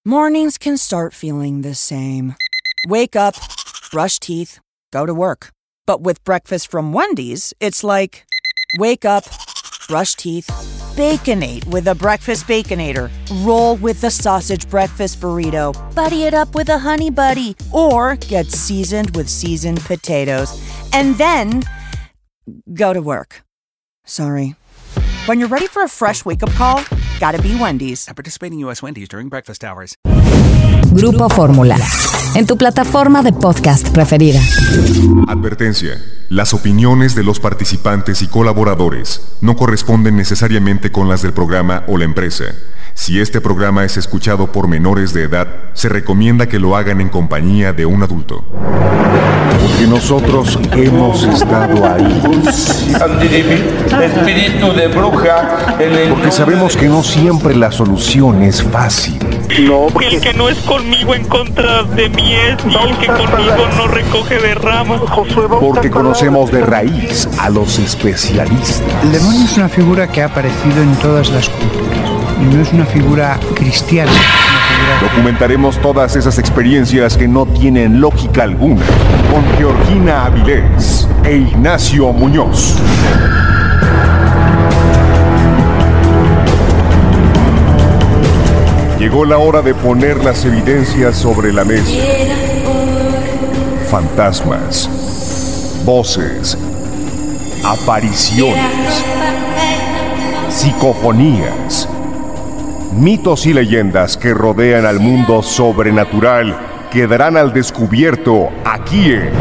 Mornings can start feeling the same. Wake up, brush teeth, go to work. But with breakfast from Wendy's, it's like, wake up, brush teeth, Baconate with a breakfast Baconator. Roll with the sausage breakfast burrito. Buddy it up with a honey buddy. Or get seasoned with seasoned potatoes. And then, go to work. Sorry. When you're ready for a fresh wake-up call, gotta be Wendy's. At participating U.S. Wendy's during breakfast hours. Grupo Fórmula, en tu plataforma de podcast preferida. Advertencia. Las opiniones de los participantes y colaboradores no corresponden necesariamente con las del programa o la empresa. Si este programa es escuchado por menores de edad, se recomienda que lo hagan en compañía de un adulto. Porque nosotros hemos estado ahí. Espíritu de bruja. Porque sabemos que no siempre la solución es fácil. No, el que no es conmigo en contra de mí es, y el que conmigo no recoge de ramas. Porque conocemos de raíz a los especialistas. El demonio es una figura que ha aparecido en todas las culturas. Y no es una figura cristiana. Documentaremos todas esas experiencias que no tienen lógica alguna con Georgina Avilés e Ignacio Muñoz. Llegó la hora de poner las evidencias sobre la mesa. Fantasmas, voces, apariciones, psicofonías, mitos y leyendas que rodean al mundo sobrenatural quedarán al descubierto aquí en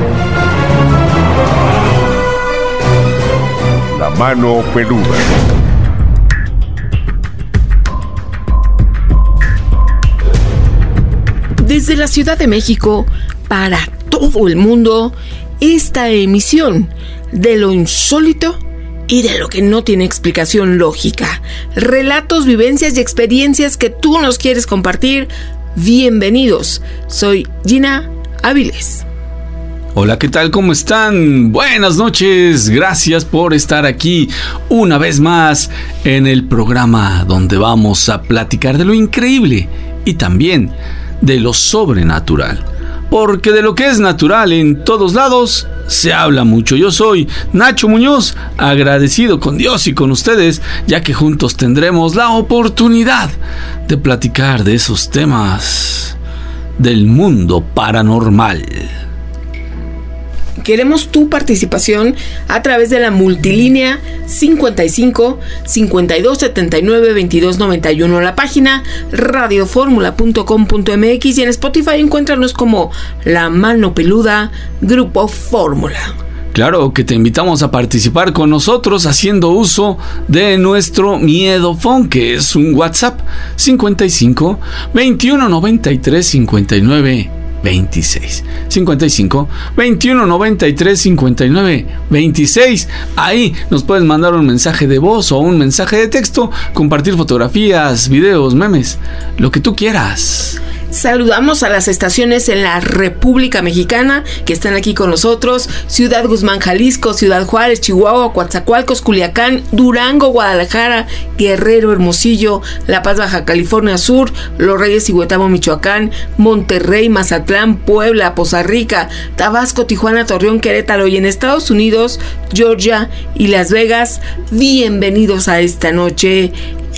La Mano Peluda. Desde la Ciudad de México, para todo el mundo, esta emisión de lo insólito y de lo que no tiene explicación lógica. Relatos, vivencias y experiencias que tú nos quieres compartir. Bienvenidos. Soy Gina Avilés. Hola, ¿qué tal? ¿Cómo están? Buenas noches. Gracias por estar aquí una vez más en el programa donde vamos a platicar de lo increíble y también de lo sobrenatural. Porque de lo que es natural en todos lados se habla mucho. Yo soy Nacho Muñoz, agradecido con Dios y con ustedes, ya que juntos tendremos la oportunidad de platicar de esos temas del mundo paranormal. Queremos tu participación a través de la multilínea 55 52 79 22 91, la página radioformula.com.mx y en Spotify encuéntranos como La Mano Peluda, Grupo Fórmula. Claro que te invitamos a participar con nosotros haciendo uso de nuestro Miedofón, que es un WhatsApp 55 21 93 59 26 55 21 93 59 26. Ahí nos puedes mandar un mensaje de voz o un mensaje de texto, compartir fotografías, videos, memes, lo que tú quieras. Saludamos a las estaciones en la República Mexicana que están aquí con nosotros: Ciudad Guzmán, Jalisco, Ciudad Juárez, Chihuahua, Coatzacoalcos, Culiacán, Durango, Guadalajara, Guerrero, Hermosillo, La Paz, Baja California Sur, Los Reyes y Huetamo, Michoacán, Monterrey, Mazatlán, Puebla, Poza Rica, Tabasco, Tijuana, Torreón, Querétaro y en Estados Unidos, Georgia y Las Vegas. Bienvenidos a esta noche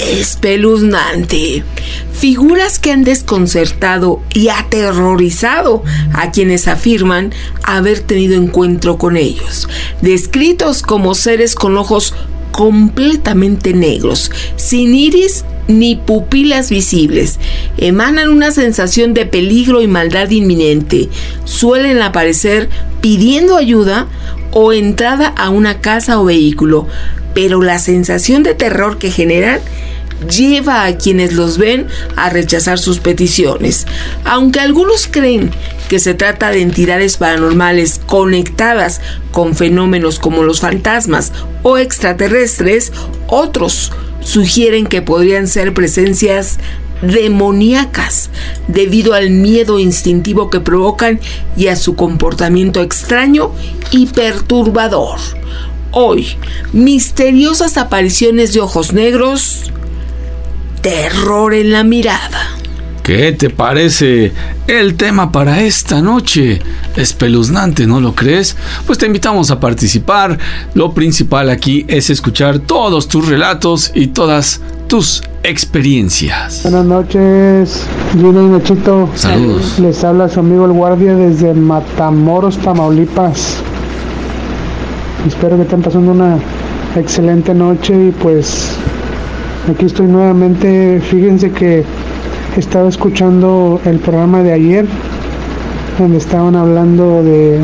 espeluznante. Figuras que han desconcertado y aterrorizado a quienes afirman haber tenido encuentro con ellos, descritos como seres con ojos completamente negros, sin iris ni pupilas visibles. Emanan una sensación de peligro y maldad inminente. Suelen aparecer pidiendo ayuda o entrada a una casa o vehículo, pero la sensación de terror que generan lleva a quienes los ven a rechazar sus peticiones. Aunque algunos creen que se trata de entidades paranormales conectadas con fenómenos como los fantasmas o extraterrestres, otros sugieren que podrían ser presencias demoníacas debido al miedo instintivo que provocan y a su comportamiento extraño y perturbador. Hoy, misteriosas apariciones de ojos negros, terror en la mirada. ¿Qué te parece el tema para esta noche? Espeluznante, ¿no lo crees? Pues te invitamos a participar. Lo principal aquí es escuchar todos tus relatos y todas tus experiencias. Buenas noches, Gino y Nachito. Saludos. Les habla su amigo el guardia desde Matamoros, Tamaulipas. Espero que estén pasando una excelente noche y pues aquí estoy nuevamente. Fíjense que estaba escuchando el programa de ayer donde estaban hablando de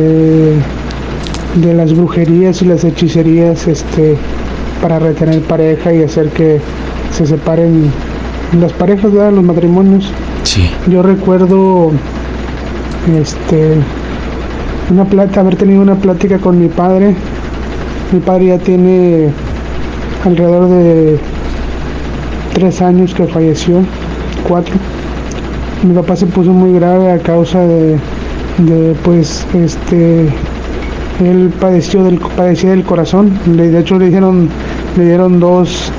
las brujerías y las hechicerías para retener pareja y hacer que se separen las parejas, ¿verdad? Los matrimonios. Sí. Yo recuerdo haber tenido una plática con mi padre. Mi padre ya tiene alrededor de 3 años que falleció, 4. Mi papá se puso muy grave a causa de él padecía del corazón. De hecho le dieron dos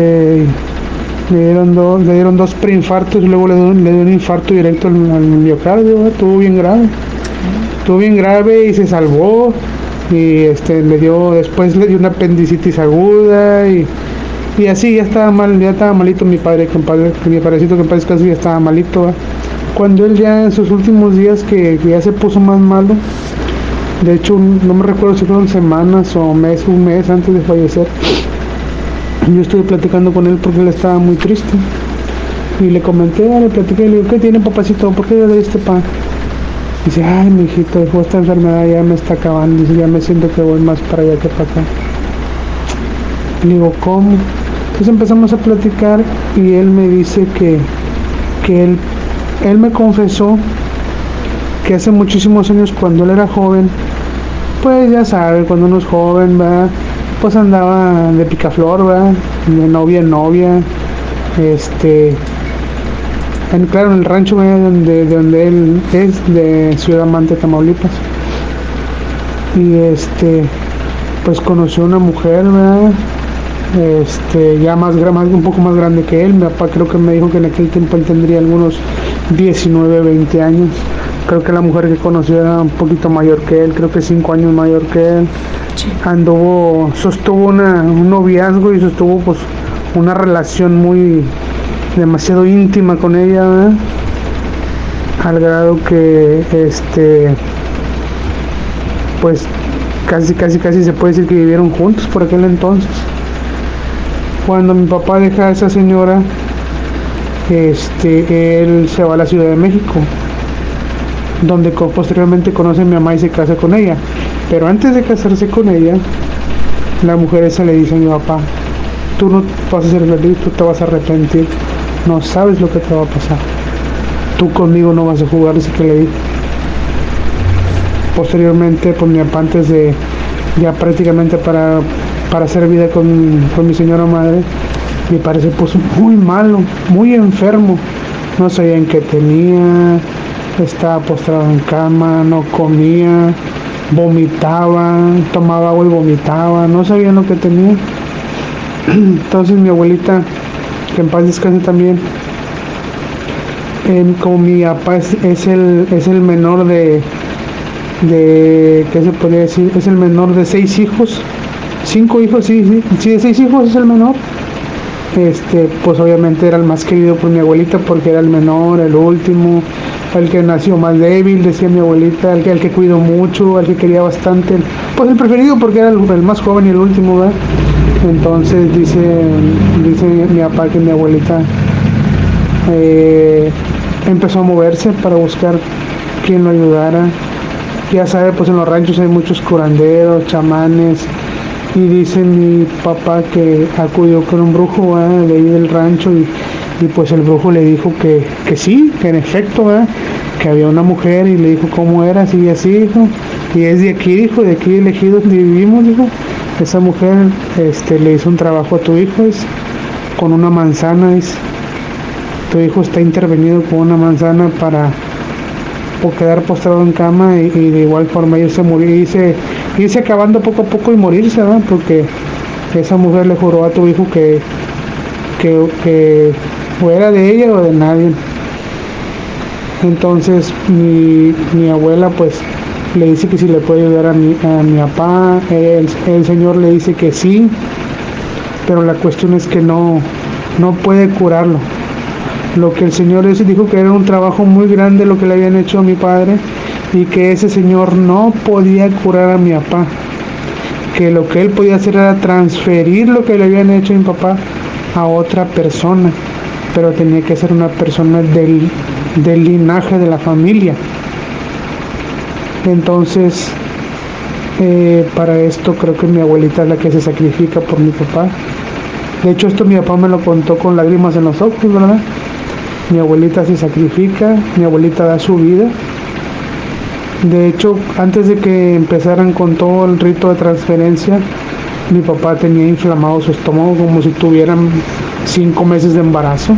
preinfartos y luego le dio un infarto directo al miocardio. Estuvo bien grave y se salvó. Y después le dio una apendicitis aguda y así ya estaba malito mi padre, mi padrecito que en paz descanse, ya estaba malito, ¿va? Cuando él ya en sus últimos días que ya se puso más malo, de hecho no me recuerdo si fueron semanas o un mes antes de fallecer, yo estuve platicando con él porque él estaba muy triste y le comenté, le platiqué, le digo, ¿qué tiene, papacito? ¿Por qué le doy este pan? Dice, ay, mijito, esta enfermedad ya me está acabando. Dice, ya me siento que voy más para allá que para acá. Le digo, ¿cómo? Entonces empezamos a platicar y él me dice que él me confesó que hace muchísimos años, cuando él era joven, pues ya sabe, cuando uno es joven, ¿verdad? Pues andaba de picaflor, ¿verdad? De novia en novia, claro, en el rancho de donde él es, de Ciudad Mante, Tamaulipas. Y pues conoció una mujer, ¿verdad? Ya un poco más grande que él. Mi papá creo que me dijo que en aquel tiempo él tendría algunos 19, 20 años. Creo que la mujer que conoció era un poquito mayor que él, creo que 5 años mayor que él. Sí. Sostuvo un noviazgo y sostuvo pues una relación demasiado íntima con ella, ¿verdad? Al grado que pues casi se puede decir que vivieron juntos por aquel entonces. Cuando mi papá deja a esa señora, él se va a la Ciudad de México, donde posteriormente conoce a mi mamá y se casa con ella. Pero antes de casarse con ella, la mujer esa le dice a mi papá, tú no vas a ser feliz, tú te vas a arrepentir, no sabes lo que te va a pasar, tú conmigo no vas a jugar, así que le dijo. Posteriormente, pues mi papá, antes de ya prácticamente para hacer vida con mi señora madre, mi padre se puso muy malo, muy enfermo, no sabían qué tenía, estaba postrado en cama, no comía, vomitaba, tomaba agua y vomitaba, no sabían lo que tenía. Entonces mi abuelita, que en paz descanse también, como mi papá es el menor de ¿qué se podría decir? Es el menor de 6 hijos, 5 hijos, sí, de 6 hijos es el menor. Pues obviamente era el más querido por mi abuelita porque era el menor, el último, el que nació más débil, decía mi abuelita, el que cuidó mucho, el que quería bastante, pues el preferido porque era el más joven y el último, ¿verdad? Entonces dice mi papá que mi abuelita empezó a moverse para buscar quien lo ayudara. Ya sabe, pues en los ranchos hay muchos curanderos, chamanes, y dice mi papá que acudió con un brujo, ¿verdad?, de ahí del rancho, y pues el brujo le dijo que sí, que en efecto, ¿verdad?, que había una mujer, y le dijo cómo era, así y así, dijo, y es de aquí, dijo, de aquí elegido donde vivimos, dijo, esa mujer le hizo un trabajo a tu hijo, con una manzana, dice, tu hijo está intervenido con una manzana para o quedar postrado en cama y de igual forma irse a morir, irse acabando poco a poco y morirse, ¿verdad? Porque esa mujer le juró a tu hijo que o era de ella o de nadie. Entonces mi abuela pues le dice que si le puede ayudar a mi papá. El señor le dice que sí, pero la cuestión es que no puede curarlo. Lo que el señor dijo que era un trabajo muy grande lo que le habían hecho a mi padre, y que ese señor no podía curar a mi papá, que lo que él podía hacer era transferir lo que le habían hecho a mi papá a otra persona, pero tenía que ser una persona del linaje de la familia. Entonces para esto creo que mi abuelita es la que se sacrifica por mi papá. De hecho, esto mi papá me lo contó con lágrimas en los ojos, ¿verdad? Mi abuelita se sacrifica, mi abuelita da su vida. De hecho, antes de que empezaran con todo el rito de transferencia, mi papá tenía inflamado su estómago como si tuvieran 5 meses de embarazo.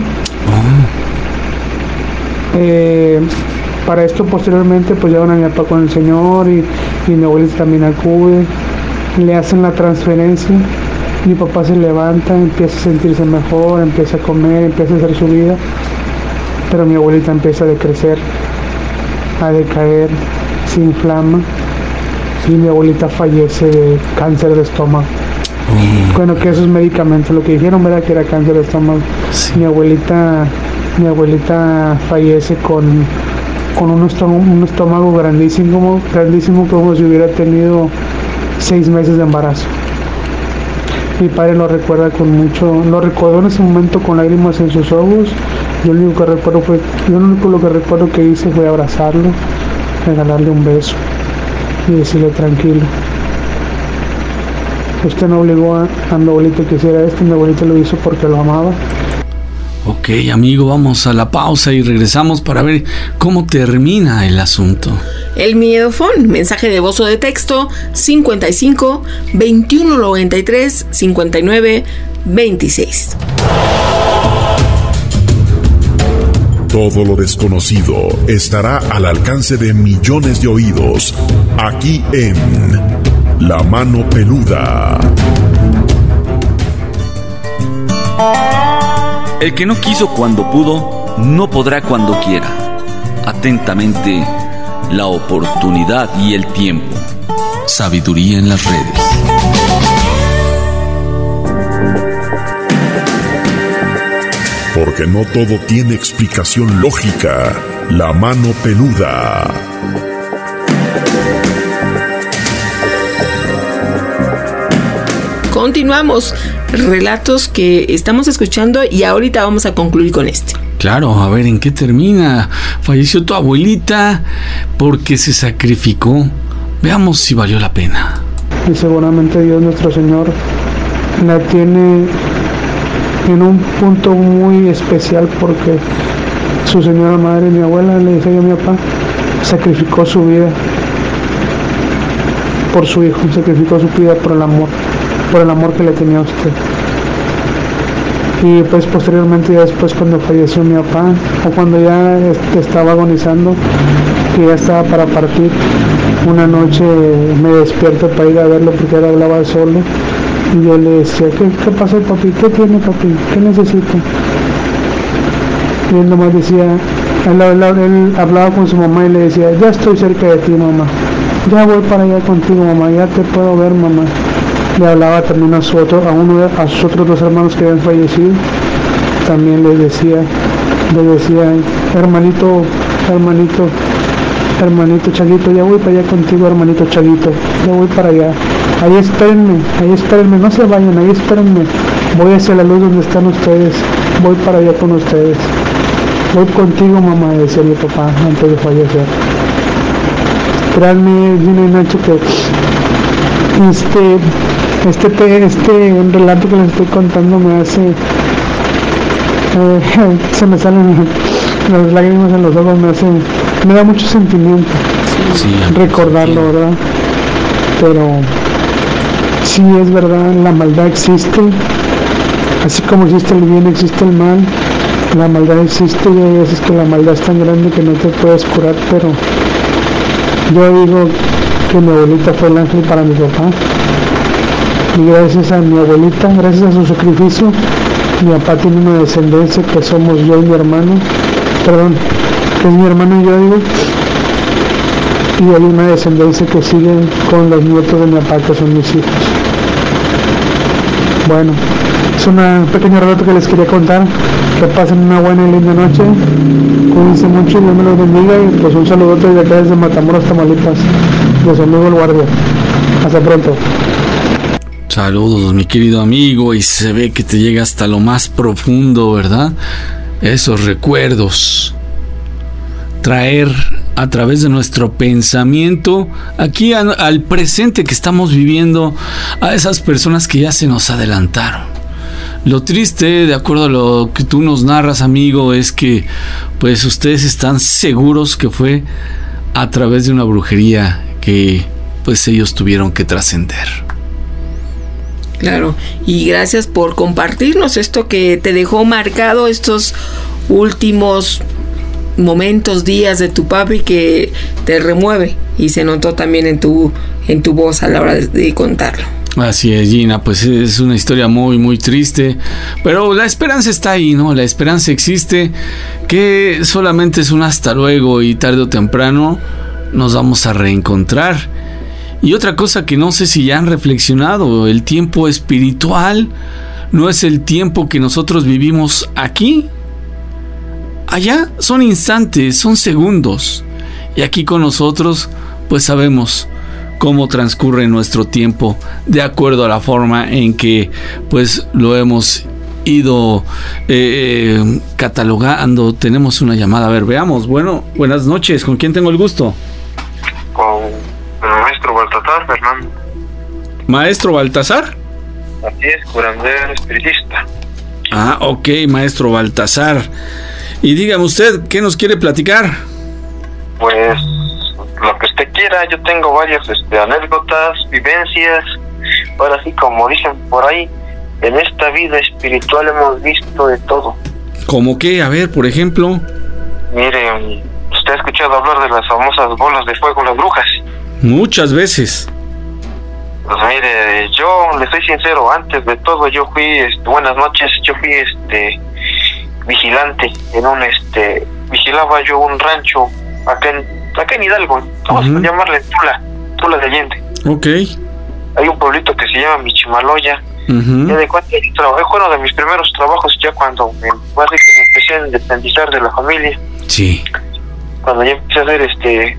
Para esto posteriormente pues llevan a mi papá con el señor y mi abuelita también acude, le hacen la transferencia. Mi papá se levanta, empieza a sentirse mejor, empieza a comer, empieza a hacer su vida, pero mi abuelita empieza a decrecer, a decaer, se inflama y mi abuelita fallece de cáncer de estómago. Bueno, que esos medicamentos, lo que dijeron, ¿verdad? Que era cáncer de estómago. Sí. Mi abuelita fallece con un estómago grandísimo, como si hubiera tenido 6 meses de embarazo. Mi padre lo recordó en ese momento con lágrimas en sus ojos. Yo lo único que recuerdo que hice fue abrazarlo, regalarle un beso y decirle tranquilo. Usted no obligó a mi abuelito que hiciera esto, mi abuelito lo hizo porque lo amaba. Ok, amigo, vamos a la pausa y regresamos para ver cómo termina el asunto. El Miedofón, mensaje de voz o de texto 55 21 93 59 26. Todo lo desconocido estará al alcance de millones de oídos, aquí en La Mano Peluda. El que no quiso cuando pudo, no podrá cuando quiera. Atentamente, la oportunidad y el tiempo. Sabiduría en las redes. Porque no todo tiene explicación lógica. La Mano Peluda. Continuamos. Relatos que estamos escuchando y ahorita vamos a concluir con este. Claro, a ver en qué termina. Falleció tu abuelita porque se sacrificó. Veamos si valió la pena. Y seguramente Dios nuestro Señor la tiene en un punto muy especial, porque su señora madre, mi abuela, le decía yo a mi papá, sacrificó su vida por su hijo, sacrificó su vida por el amor que le tenía a usted. Y pues posteriormente, ya después, cuando falleció mi papá, o cuando ya estaba agonizando, que ya estaba para partir, una noche me despierto para ir a verlo porque él hablaba solo, y yo le decía, ¿qué pasó, papi? ¿Qué tiene, papi? ¿Qué necesita? Y él nomás decía, él hablaba con su mamá y le decía, ya estoy cerca de ti, mamá, ya voy para allá contigo, mamá, ya te puedo ver, mamá. Le hablaba también a sus otros 2 hermanos que habían fallecido. También les decía, hermanito Chaguito, ya voy para allá contigo, hermanito Chaguito, ya voy para allá. Ahí espérenme, no se vayan, ahí espérenme. Voy hacia la luz donde están ustedes, voy para allá con ustedes. Voy contigo, mamá, decía mi papá antes de fallecer. Créanme, Gina y Nacho, que este relato que les estoy contando me hace se me salen las lágrimas en los ojos, me da mucho sentimiento recordarlo, ¿verdad? Pero sí, es verdad, la maldad existe, así como existe el bien, existe el mal. La maldad existe, y hay veces que la maldad es tan grande que no te puedes curar, pero yo digo que mi abuelita fue el ángel para mi papá. Y gracias a mi abuelita, gracias a su sacrificio, mi papá tiene una descendencia que somos yo y mi hermano, que es mi hermano y yo, digo. Y hay una descendencia que sigue con los nietos de mi papá, que son mis hijos. Bueno, es una pequeña relato que les quería contar. Que pasen una buena y linda noche. Cuídense mucho y Dios me los bendiga. Y pues un saludote desde acá, desde Matamoros, Tamaulipas, de su amigo El Guardia. Hasta pronto. Saludos, mi querido amigo, y se ve que te llega hasta lo más profundo, ¿verdad? Esos recuerdos. Traer a través de nuestro pensamiento aquí al presente que estamos viviendo a esas personas que ya se nos adelantaron. Lo triste, de acuerdo a lo que tú nos narras, amigo, es que pues ustedes están seguros que fue a través de una brujería que pues ellos tuvieron que trascender. Claro, y gracias por compartirnos esto que te dejó marcado estos últimos momentos, días de tu papi, que te remueve y se notó también en tu voz a la hora de contarlo. Así es, Gina, pues es una historia muy muy triste, pero la esperanza está ahí, ¿no? La esperanza existe, que solamente es un hasta luego y tarde o temprano nos vamos a reencontrar. Y otra cosa que no sé si ya han reflexionado, el tiempo espiritual no es el tiempo que nosotros vivimos aquí. Allá son instantes, son segundos. Y aquí con nosotros, pues sabemos cómo transcurre nuestro tiempo de acuerdo a la forma en que pues lo hemos ido catalogando. Tenemos una llamada, a ver, veamos. Bueno, buenas noches, ¿con quién tengo el gusto? Con el maestro Baltasar, Fernando. ¿Maestro Baltasar? Así es, curandero espiritista. Ah, ok, maestro Baltasar. Y dígame usted, ¿qué nos quiere platicar? Pues lo que usted quiera. Yo tengo varias anécdotas, vivencias. Ahora sí, como dicen por ahí, en esta vida espiritual hemos visto de todo. ¿Cómo qué? A ver, por ejemplo. Mire, ¿usted ha escuchado hablar de las famosas bolas de fuego, las brujas? Muchas veces. Pues mire, yo le soy sincero, antes de todo yo fui, buenas noches, yo fui vigilante en un vigilaba yo un rancho acá en Hidalgo, vamos a llamarle Tula de Allende. Ok. Hay un pueblito que se llama Michimaloya. Ya de cuenta, fue uno de mis primeros trabajos, ya cuando me empecé a independizar de la familia. Sí. Cuando ya empecé a hacer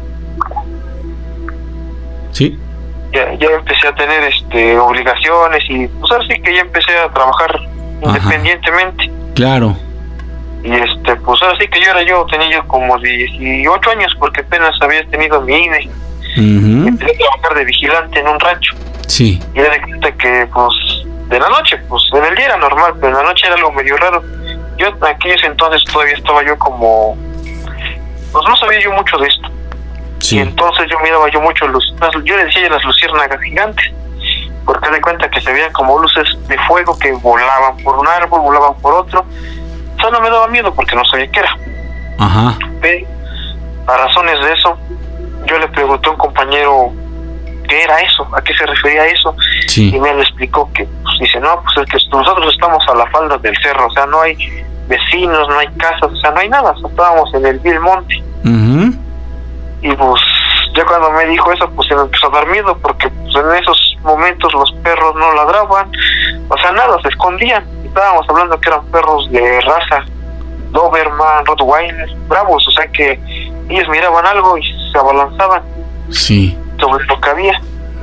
sí. Ya empecé a tener obligaciones y pues ahora sí que ya empecé a trabajar independientemente. Claro. Y pues ahora sí que tenía yo como 18 años porque apenas había tenido mi INE. Y empecé a trabajar de vigilante en un rancho. Sí. Y de cuenta que pues de la noche, pues en el día era normal, pero en la noche era algo medio raro. Yo en aquellos entonces todavía estaba yo como, pues no sabía yo mucho de esto. Sí. Y entonces yo miraba yo mucho yo le decía las luciérnagas gigantes, porque de cuenta que se veían como luces de fuego que volaban por un árbol, volaban por otro. Eso no me daba miedo porque no sabía qué era. Ajá. Pero a razones de eso, yo le pregunté a un compañero qué era eso, a qué se refería eso. Sí. Y me le explicó que, pues dice, no, pues es que nosotros estamos a la falda del cerro, o sea, no hay vecinos, no hay casas, o sea, no hay nada, estábamos en el vil monte. Y pues ya cuando me dijo eso, pues se me empezó a dar miedo, porque pues en esos momentos los perros no ladraban, o sea, nada, se escondían. Estábamos hablando que eran perros de raza Doberman, Rottweiler, bravos, o sea que ellos miraban algo y se abalanzaban. Sí. Sobre lo que había.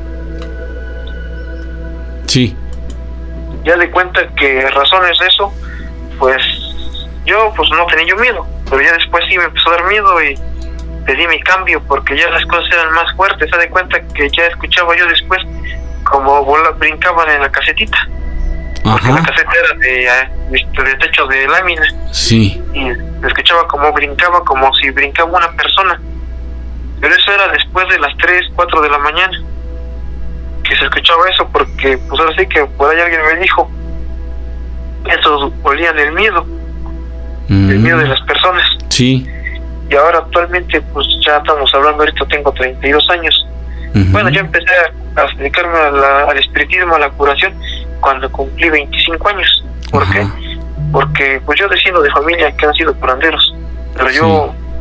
Sí. Ya de cuenta que razones de eso, pues yo pues no tenía yo miedo, pero ya después sí me empezó a dar miedo y pedí mi cambio porque ya las cosas eran más fuertes. Se da cuenta que ya escuchaba yo después como brincaban en la casetita. Porque la caseta era de techo de lámina. Sí. Y escuchaba como brincaba, como si brincaba una persona. Pero eso era después de las 3, 4 de la mañana que se escuchaba eso, porque pues ahora sí que por ahí alguien me dijo, esos olían el miedo, el miedo de las personas. Sí. Y ahora actualmente pues ya estamos hablando, ahorita tengo 32 años. Bueno, yo empecé a dedicarme al espiritismo, a la curación, cuando cumplí 25 años. ¿Por qué? Porque pues yo desciendo de familia que han sido curanderos, pero yo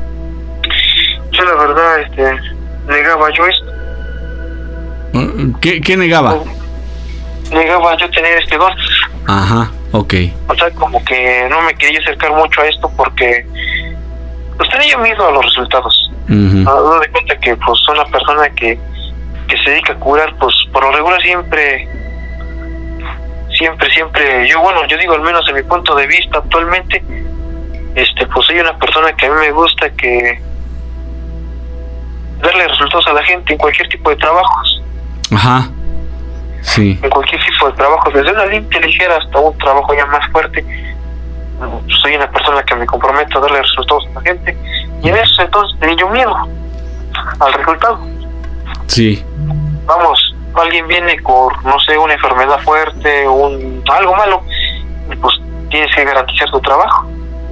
negaba yo esto. ¿Qué negaba? Negaba yo tener este don. Ajá, ok. O sea, como que no me quería acercar mucho a esto porque pues tenía miedo a los resultados. No de cuenta que pues una persona que se dedica a curar, pues por lo regular siempre, yo digo, al menos en mi punto de vista actualmente, pues soy una persona que a mí me gusta que darle resultados a la gente en cualquier tipo de trabajos. Ajá. Sí. En cualquier tipo de trabajo, desde una limpia ligera hasta un trabajo ya más fuerte, soy una persona que me comprometo a darle resultados a la gente, y en eso entonces tenía yo miedo al resultado. Sí. Vamos, alguien viene con, no sé, una enfermedad fuerte, algo malo, y pues tienes que garantizar tu trabajo.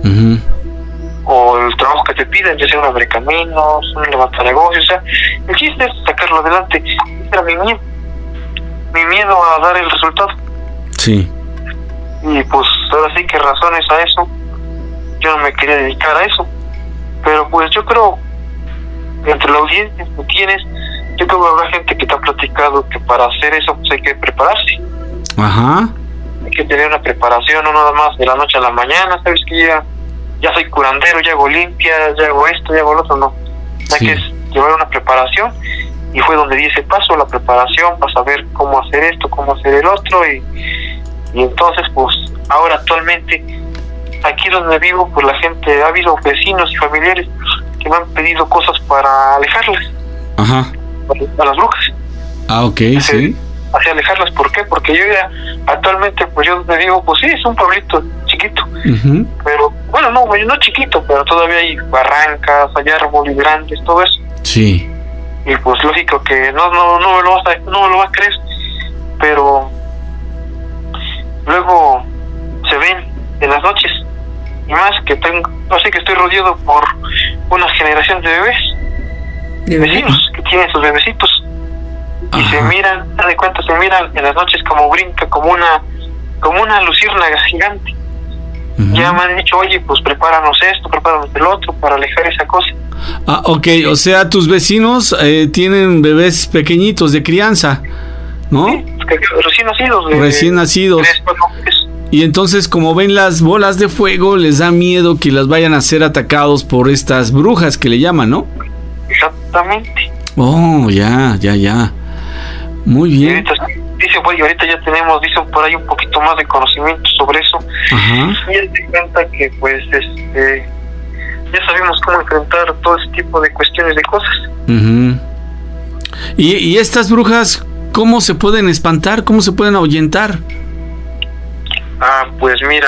O el trabajo que te piden, ya sea un abre caminos, un levantar negocios, o sea, el chiste es sacarlo adelante. Ese era mi miedo a dar el resultado. Sí. Y pues ahora sí que razones a eso, yo no me quería dedicar a eso, pero pues yo creo, entre la audiencia que tienes, yo creo que habrá gente que te ha platicado que para hacer eso pues hay que prepararse. Ajá. Hay que tener una preparación, no nada más de la noche a la mañana, sabes que ya soy curandero, ya hago limpias, ya hago esto, ya hago lo otro, no. Hay que llevar una preparación, y fue donde di ese paso, la preparación, para saber cómo hacer esto, cómo hacer el otro, y entonces pues ahora actualmente aquí donde vivo, pues la gente, ha habido vecinos y familiares que me han pedido cosas para alejarlas. Ajá. A las brujas. Ah, ok, sí. Así alejarlas, ¿por qué? Porque yo ya actualmente, pues yo donde vivo, pues sí, es un pueblito chiquito, pero bueno, no chiquito, pero todavía hay barrancas, hay árboles grandes, todo eso. Sí. Y pues lógico que no me lo vas a creer, pero luego se ven en las noches, y más que estoy rodeado por una generación de bebés, de vecinos que tienen sus bebecitos. Y se miran, se miran en las noches como brinca, como una luciérnaga gigante. Ya me han dicho, oye, pues prepáranos esto, prepáranos el otro, para alejar esa cosa. Ah, ok, o sea, tus vecinos tienen bebés pequeñitos de crianza, ¿no? Sí, recién nacidos. Recién nacidos. 3, 4 meses. Y entonces, como ven las bolas de fuego, les da miedo que las vayan a ser atacados por estas brujas que le llaman, ¿no? Exactamente. Oh, ya. Muy bien. Y ahorita ya tenemos, dicen por ahí, un poquito más de conocimiento sobre eso. Ajá. Y él te cuenta que pues ya sabemos cómo enfrentar todo ese tipo de cuestiones de cosas. ¿Y estas brujas cómo se pueden espantar? ¿Cómo se pueden ahuyentar? Pues mira,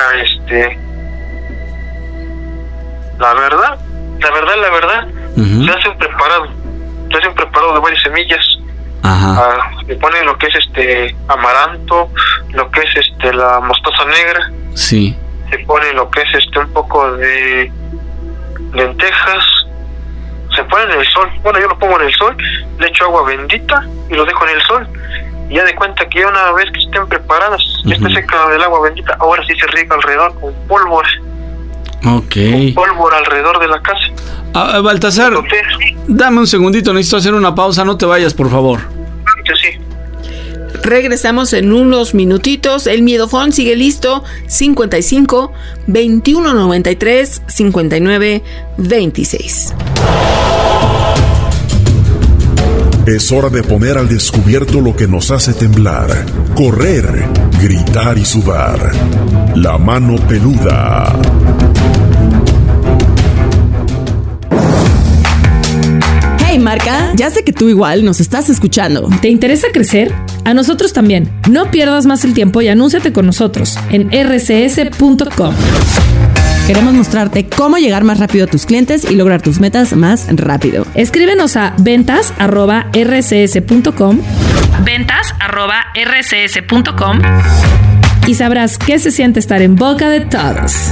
la verdad, se hace un preparado de varias semillas. Ajá. Le ponen lo que es amaranto, lo que es la mostaza negra. Sí. Se pone lo que es un poco de lentejas. Se pone en el sol. Bueno, yo lo pongo en el sol, le echo agua bendita y lo dejo en el sol. Y ya de cuenta que una vez que estén preparadas, ya esté seca del agua bendita, ahora sí se riega alrededor con pólvora. Ok. Con pólvora alrededor de la casa. Baltasar, dame un segundito, necesito hacer una pausa, no te vayas, por favor. Sí. Regresamos en unos minutitos. El Miedofón sigue listo. 55 21 93 59 26. Es hora de poner al descubierto lo que nos hace temblar, correr, gritar y sudar. La mano peluda. Hey Marca, ya sé que tú igual nos estás escuchando. ¿Te interesa crecer? A nosotros también. No pierdas más el tiempo y anúnciate con nosotros en rcs.com. Queremos mostrarte cómo llegar más rápido a tus clientes y lograr tus metas más rápido. Escríbenos a ventas@rcs.com. ventas@rcs.com y sabrás qué se siente estar en boca de todos.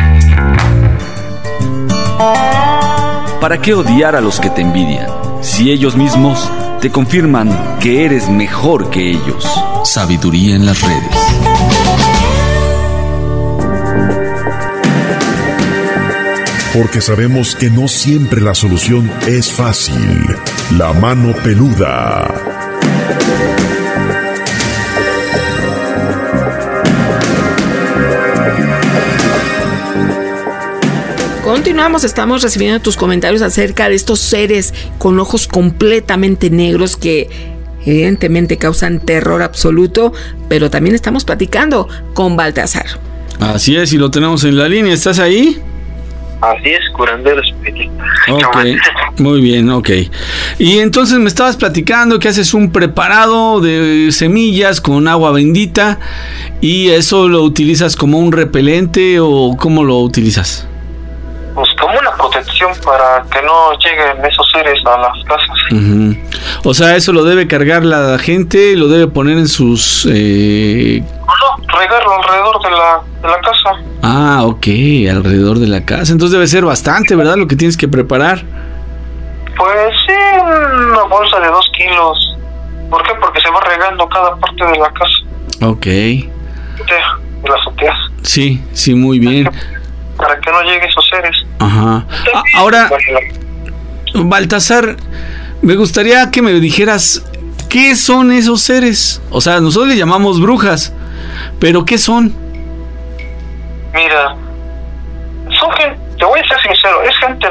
¿Para qué odiar a los que te envidian? Si ellos mismos te confirman que eres mejor que ellos. Sabiduría en las redes. porque sabemos que no siempre la solución es fácil. La mano peluda. Continuamos, estamos recibiendo tus comentarios acerca de estos seres con ojos completamente negros que evidentemente causan terror absoluto, pero también estamos platicando con Baltasar. Así es, y lo tenemos en la línea. ¿Estás ahí? Así es, curandero espiritista. Ok, muy bien, ok. Y entonces me estabas platicando que haces un preparado de semillas con agua bendita y eso lo utilizas como un repelente o ¿cómo lo utilizas? Pues como una protección para que no lleguen esos seres a las casas. Uh-huh. O sea, eso lo debe cargar la gente, lo debe poner en sus... No, regarlo alrededor de la casa. Ah, ok, alrededor de la casa. Entonces debe ser bastante, ¿verdad? Lo que tienes que preparar. Pues sí, una bolsa de 2 kilos. ¿Por qué? Porque se va regando cada parte de la casa. Ok. De las azoteas. Sí, sí, muy bien. Para que no lleguen esos seres. Ajá. Ahora, Baltasar, me gustaría que me dijeras ¿qué son esos seres? O sea, nosotros le llamamos brujas, pero ¿qué son? Mira, son gente, te voy a ser sincero, es gente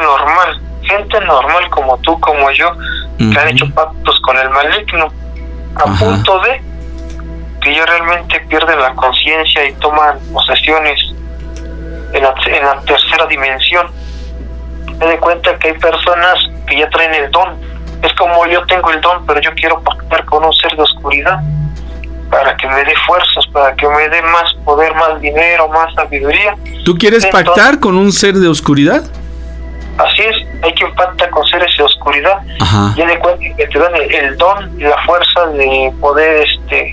normal como tú, como yo, que han hecho pactos con el maligno, a punto de que ya realmente pierden la conciencia y toman posesiones en la tercera dimensión. Me doy cuenta que hay personas que ya traen el don. Es como yo tengo el don, pero yo quiero pactar con un ser de oscuridad para que me dé fuerzas, para que me dé más poder, más dinero, más sabiduría. ¿Tú quieres pactar con un ser de oscuridad? Así es, hay quien pacta con seres de oscuridad. Ajá. Y de cuenta que te dan el don y la fuerza de poder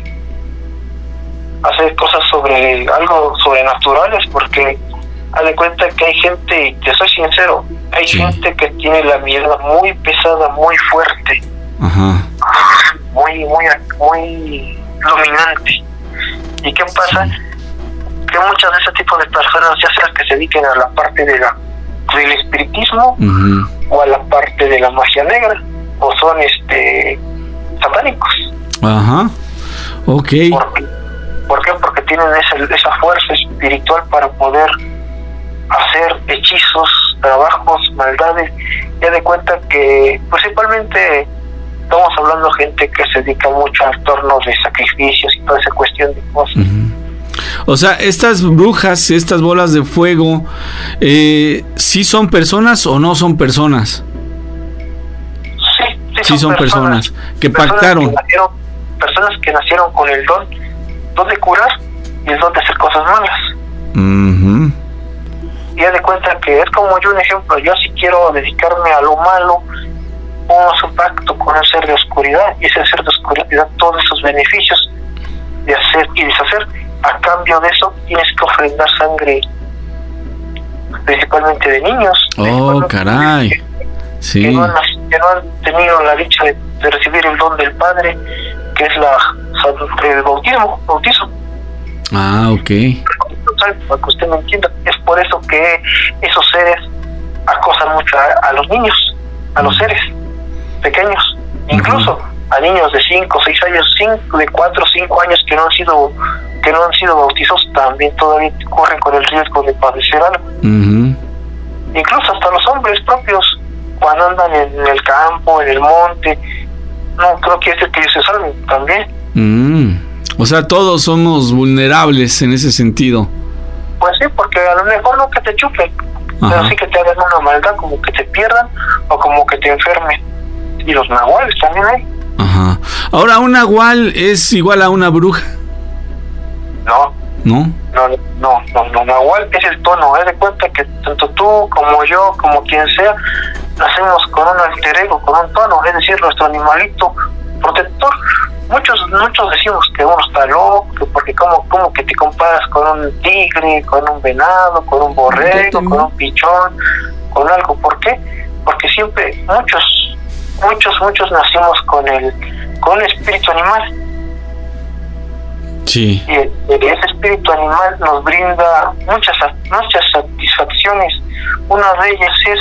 hacer cosas sobre algo sobrenaturales, porque haz de cuenta que hay gente, y te soy sincero, hay gente que tiene la mirada muy pesada, muy fuerte, muy dominante. ¿Y qué pasa? Que muchas de ese tipo de personas, ya sea que se dediquen a la parte del espiritismo o a la parte de la magia negra, o son satánicos. Ajá. Ok. ¿Por qué? Porque tienen esa fuerza espiritual para poder hacer hechizos, trabajos, maldades. Ya de cuenta que principalmente estamos hablando de gente que se dedica mucho al torno de sacrificios y toda esa cuestión de cosas. O sea, estas brujas, estas bolas de fuego, ¿sí son personas o no son personas? Sí son personas que pactaron. Personas que nacieron con el don de curar y el don de hacer cosas malas. Y ya de cuenta que es como yo un ejemplo. Yo si quiero dedicarme a lo malo, pongo un pacto con un ser de oscuridad, y ese ser de oscuridad te da todos esos beneficios de hacer y deshacer. A cambio de eso tienes que ofrendar sangre, principalmente de niños. Oh, caray. Sí. Que no han tenido la dicha de recibir el don del Padre, que es el bautizo. Ah, ok. Para que usted me entienda, es por eso que esos seres acosan mucho a los niños, a los seres pequeños, incluso a niños de 5 o 6 años, de 4 o 5 años que no han sido bautizados, también todavía corren con el riesgo de padecer algo. Incluso hasta los hombres propios, cuando andan en el campo, en el monte, no creo que que ellos se salven también. O sea, todos somos vulnerables en ese sentido. Pues sí, porque a lo mejor no que te chupen, pero sí que te hagan una maldad, como que te pierdan o como que te enfermen. Y los nahuales también hay. Ajá. Ahora, ¿un nahual es igual a una bruja? No. ¿No? No, nahual es el tono. Haz de cuenta que tanto tú como yo, como quien sea, nacemos con un alter ego, con un tono, es decir, nuestro animalito protector. Muchos decimos que uno está loco, porque como que te comparas con un tigre, con un venado, con un borrego, con un pichón, con algo. ¿Por qué? Porque siempre muchos nacimos con el espíritu animal. Y ese espíritu animal nos brinda muchas satisfacciones. Una de ellas es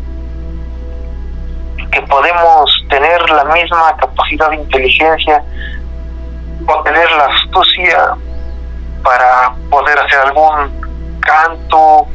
que podemos tener la misma capacidad de inteligencia o tener la astucia para poder hacer algún canto,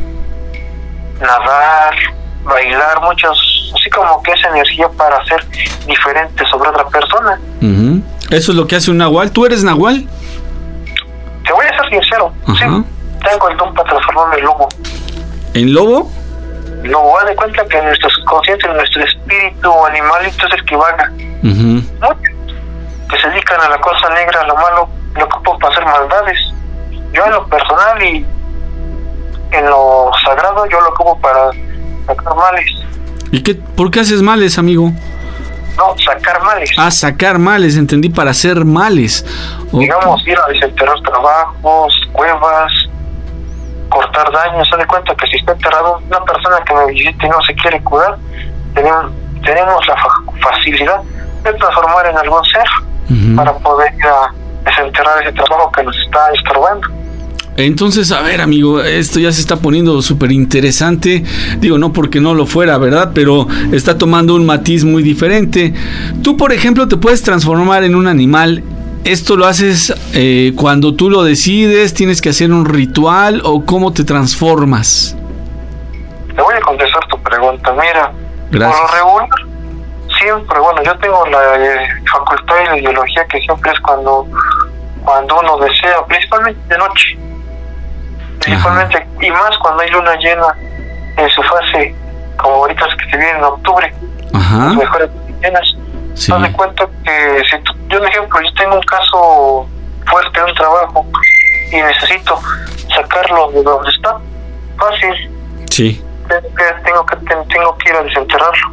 nadar, bailar, muchos, así como que esa energía para ser diferente sobre otra persona. Eso es lo que hace un nahual. ¿Tú eres nahual? Te voy a ser sincero, sí, tengo el don para transformarme en lobo. ¿En lobo? Lobo, haz de cuenta que nuestro consciente, nuestro espíritu animalito es el que vaga. Que se dedican a la cosa negra, a lo malo, lo ocupo para hacer maldades. Yo en lo personal y en lo sagrado, yo lo ocupo para sacar males. ¿Y por qué haces males, amigo? No, sacar males. Ah, sacar males, entendí, para hacer males. Digamos, ir a desenterrar trabajos, cuevas, cortar daños. Se da cuenta que si está enterrado una persona que me visite y no se quiere curar, tenemos la facilidad de transformar en algún ser para poder ir a desenterrar ese trabajo que nos está estorbando. Entonces, a ver, amigo, esto ya se está poniendo súper interesante. Digo, no porque no lo fuera, ¿verdad? Pero está tomando un matiz muy diferente. Tú, por ejemplo, te puedes transformar en un animal. ¿Esto lo haces cuando tú lo decides? ¿Tienes que hacer un ritual? ¿O cómo te transformas? Te voy a contestar tu pregunta. Mira, gracias. Por lo regular, siempre, bueno, yo tengo la facultad de la ideología que siempre es cuando uno desea, principalmente de noche. Principalmente, y más cuando hay luna llena en su fase, como ahorita es que se viene en octubre, las mejores llenas. Haz de cuenta que, yo un ejemplo, yo tengo un caso fuerte de un trabajo y necesito sacarlo de donde está, fácil. Sí. Tengo que ir a desenterrarlo.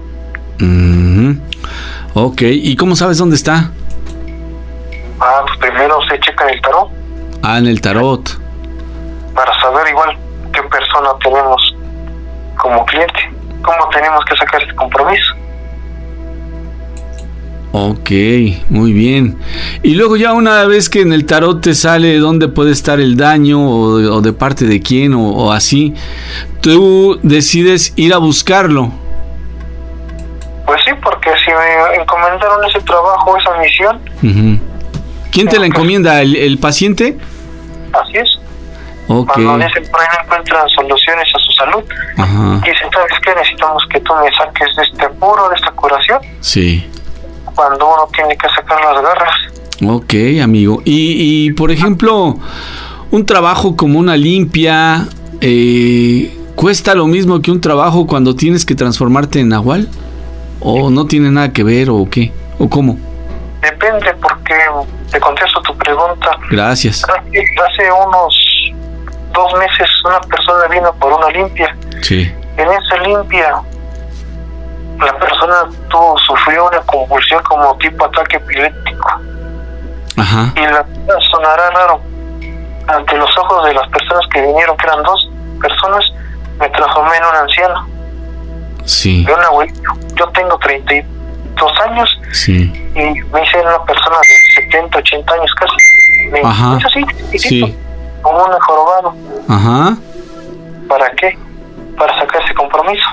Ok, ¿y cómo sabes dónde está? Pues primero se checa en el tarot. En el tarot. Para saber igual qué persona tenemos como cliente, cómo tenemos que sacar este compromiso. Ok, muy bien. Y luego ya una vez que en el tarot te sale dónde puede estar el daño o de parte de quién o así, tú decides ir a buscarlo. Pues sí, porque si me encomendaron ese trabajo, esa misión. ¿Quién te la encomienda? ¿El paciente? Así es. Okay. Cuando dicen por ahí no encuentran soluciones a su salud, dicen, ¿sabes qué? Necesitamos que tú me saques de este apuro, de esta curación. Sí. Cuando uno tiene que sacar las garras. Ok, amigo. Y por ejemplo, un trabajo como una limpia, ¿cuesta lo mismo que un trabajo cuando tienes que transformarte en nahual? ¿O no tiene nada que ver o qué? ¿O cómo? Depende, porque te contesto tu pregunta. Gracias. Hace unos 2 meses una persona vino por una limpia. Sí. En esa limpia la persona sufrió una convulsión como tipo ataque epiléptico. Y la sonará raro. Ante los ojos de las personas que vinieron, que eran 2 personas, me transformé en un anciano. Sí. De un abuelito. Yo tengo 32 años. Sí. Y me hice una persona de 70, 80 años casi. Me hizo así, chiquito, como un jorobado. ¿Para qué? Para sacar ese compromiso.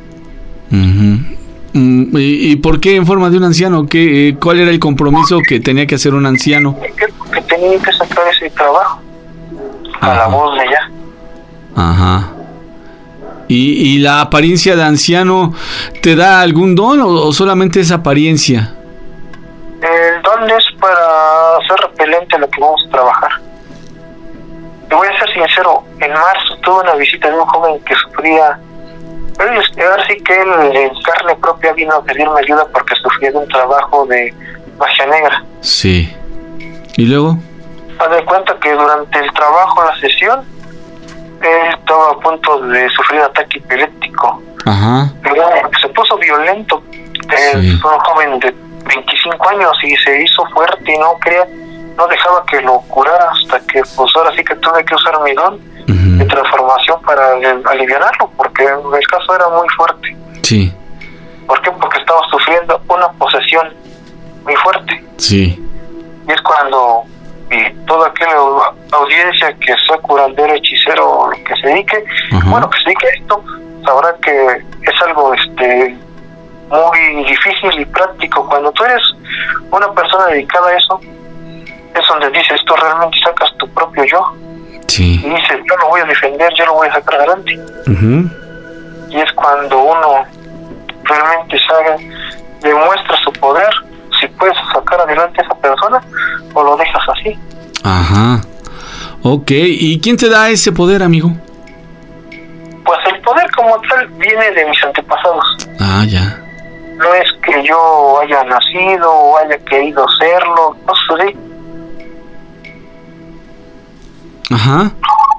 ¿Y por qué en forma de un anciano? ¿Cuál era el compromiso que tenía que hacer un anciano? Que tenía que sacar ese trabajo a la voz de ella. ¿Y la apariencia de anciano te da algún don o solamente es apariencia? El don es para ser repelente a lo que vamos a trabajar. Te voy a ser sincero, en marzo tuve una visita de un joven que sufría, ahora sí que él en carne propia vino a pedirme ayuda porque sufría de un trabajo de magia negra. Sí. ¿Y luego? Haz de cuenta que durante el trabajo, la sesión, él estaba a punto de sufrir un ataque epiléptico. Pero se puso violento. Es un joven de 25 años y se hizo fuerte y no dejaba que lo curara hasta que pues ahora sí que tuve que usar mi don de transformación para aliviarlo, porque el caso era muy fuerte. Sí. ¿Por qué? Porque estaba sufriendo una posesión muy fuerte. Sí. Y es cuando y toda aquella audiencia que sea curandero, hechicero o lo que se dedique, bueno, que se dedique a esto, sabrá que es algo muy difícil y práctico. Cuando tú eres una persona dedicada a eso, es donde dices, tú realmente sacas tu propio yo. Sí. Y dices, yo lo voy a defender, yo lo voy a sacar adelante. Y es cuando uno realmente demuestra su poder, si puedes sacar adelante a esa persona o lo dejas así. Ajá. Ok, ¿y quién te da ese poder, amigo? Pues el poder como tal viene de mis antepasados. Ah, ya. No es que yo haya nacido o haya querido serlo, cosas así. Ajá.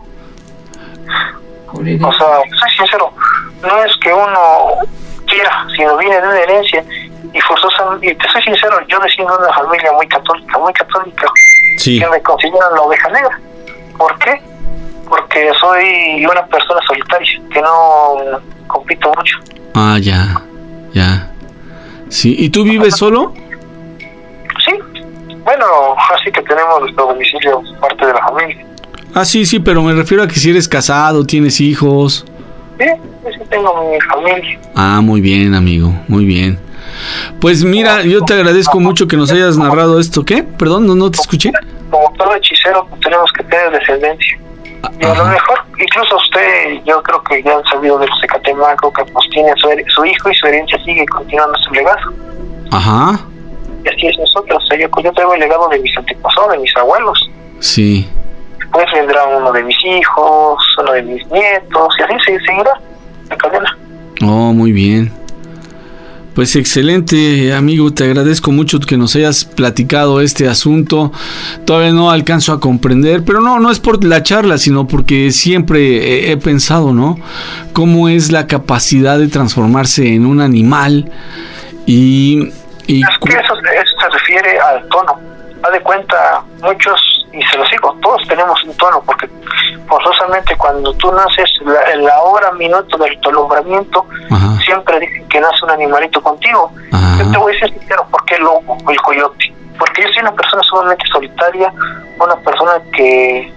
O sea, soy sincero, no es que uno quiera, sino viene de una herencia y forzosamente, y te soy sincero, yo desciendo de una familia muy católica, sí, que me consideran la oveja negra. ¿Por qué? Porque soy una persona solitaria, que no compito mucho. Ah, ya. Sí, ¿y tú vives solo? Sí, bueno, así que tenemos nuestro domicilio, parte de la familia. Ah, sí, pero me refiero a que si eres casado, tienes hijos. Sí, tengo mi familia. Ah, muy bien, amigo, muy bien. Pues mira, yo te agradezco mucho que nos hayas narrado esto. ¿Qué? Perdón, no te escuché. Como todo hechicero, pues, tenemos que tener descendencia. Y a lo mejor, incluso usted, yo creo que ya han sabido de los de Catemaco, que pues tiene su hijo y su herencia sigue continuando su legado. Ajá. Y así es nosotros. O sea, yo traigo el legado de mis antepasados, de mis abuelos. Sí. Después vendrá uno de mis hijos, uno de mis nietos, y así se seguirá la cadena. Oh, muy bien. Pues excelente, amigo, te agradezco mucho que nos hayas platicado este asunto. Todavía no alcanzo a comprender, pero no es por la charla, sino porque siempre he pensado, ¿no? Cómo es la capacidad de transformarse en un animal y es que eso se refiere al tono. Haz de cuenta, muchos, y se los digo, todos tenemos un tono, porque forzosamente cuando tú naces, en la hora, minuto del alumbramiento, siempre dicen que nace un animalito contigo. Yo te voy a decir sincero, ¿por qué el lobo o el coyote? Porque yo soy una persona sumamente solitaria, una persona que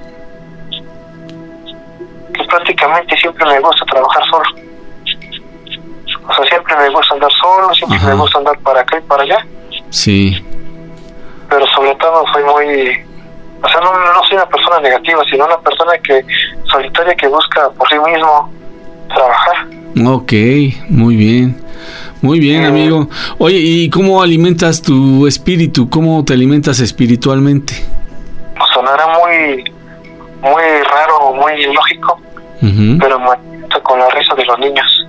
prácticamente siempre me gusta trabajar solo. O sea, siempre me gusta andar solo, siempre me gusta andar para acá y para allá. Sí. Pero sobre todo soy muy... O sea, no soy una persona negativa, sino una persona solitaria que busca por sí mismo trabajar. Ok, muy bien, amigo. Oye, ¿y cómo alimentas tu espíritu? ¿Cómo te alimentas espiritualmente? Sonará muy raro, muy ilógico, pero me alimento con la risa de los niños.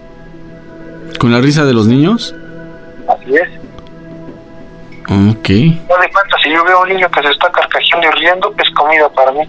¿Con la risa de los niños? Así es. Ok. No de cuenta, si yo veo a un niño que se está carcajeando y riendo, es comida para mí.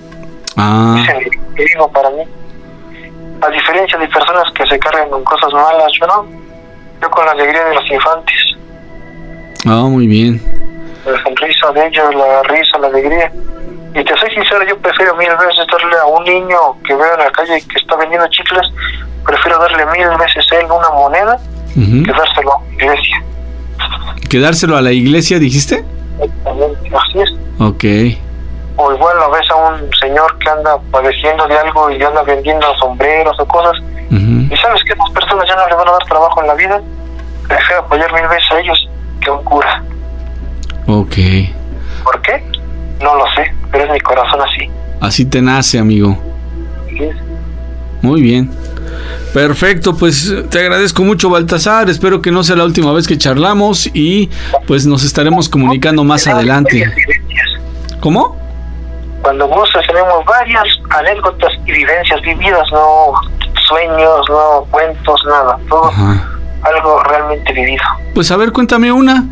Es enemigo para mí. A diferencia de personas que se cargan con cosas malas, yo con la alegría de los infantes. Ah, muy bien. La sonrisa de ellos, la risa, la alegría. Y te soy sincero, yo prefiero 1000 veces darle a un niño que veo en la calle que está vendiendo chicles, prefiero darle 1000 veces a él una moneda que dárselo a la iglesia. ¿Quedárselo a la iglesia, dijiste? Exactamente, así es. Ok. O igual a veces a un señor que anda padeciendo de algo y anda vendiendo sombreros o cosas, y sabes que a esas personas ya no le van a dar trabajo en la vida, prefiero apoyar 1000 veces a ellos que a un cura. Ok. ¿Por qué? No lo sé, pero es mi corazón así. Así te nace, amigo. Así es. Muy bien. Perfecto, pues te agradezco mucho, Baltasar. Espero que no sea la última vez que charlamos y pues nos estaremos comunicando más adelante. ¿Cómo? Cuando gustes tenemos varias anécdotas y vivencias vividas, no sueños, no cuentos, nada, todo algo realmente vivido. Pues a ver, cuéntame una.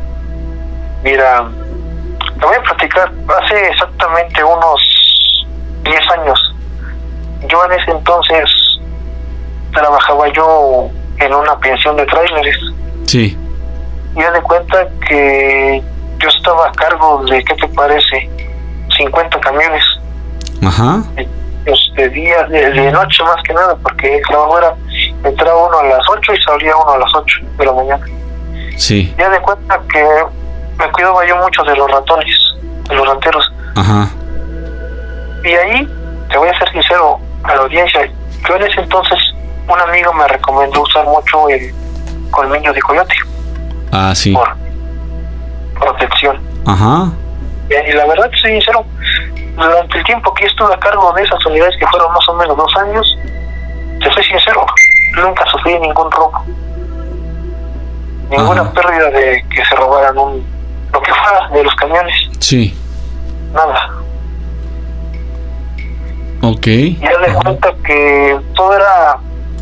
Mira, te voy a platicar. Hace exactamente unos 10 años, yo en ese entonces trabajaba yo en una pensión de tráileres. Sí. Y haz de cuenta que yo estaba a cargo de, ¿qué te parece? 50 camiones. Ajá. De día, de noche más que nada, porque el trabajo era, entraba uno a las 8 y salía uno a las 8 de la mañana. Sí. Y haz de cuenta que me cuidaba yo mucho de los ratones. de los ranteros. Ajá. Y ahí, te voy a ser sincero a la audiencia, yo en ese entonces, un amigo me recomendó usar mucho el colmillo de coyote. Ah, sí. Por protección. Ajá. Y la verdad, soy sincero, durante el tiempo que estuve a cargo de esas unidades, que fueron más o menos 2 años, te soy sincero, nunca sufrí ningún robo, ninguna pérdida de que se robaran lo que fuera de los camiones. Sí. Nada. Ok. Y haz de cuenta que todo era,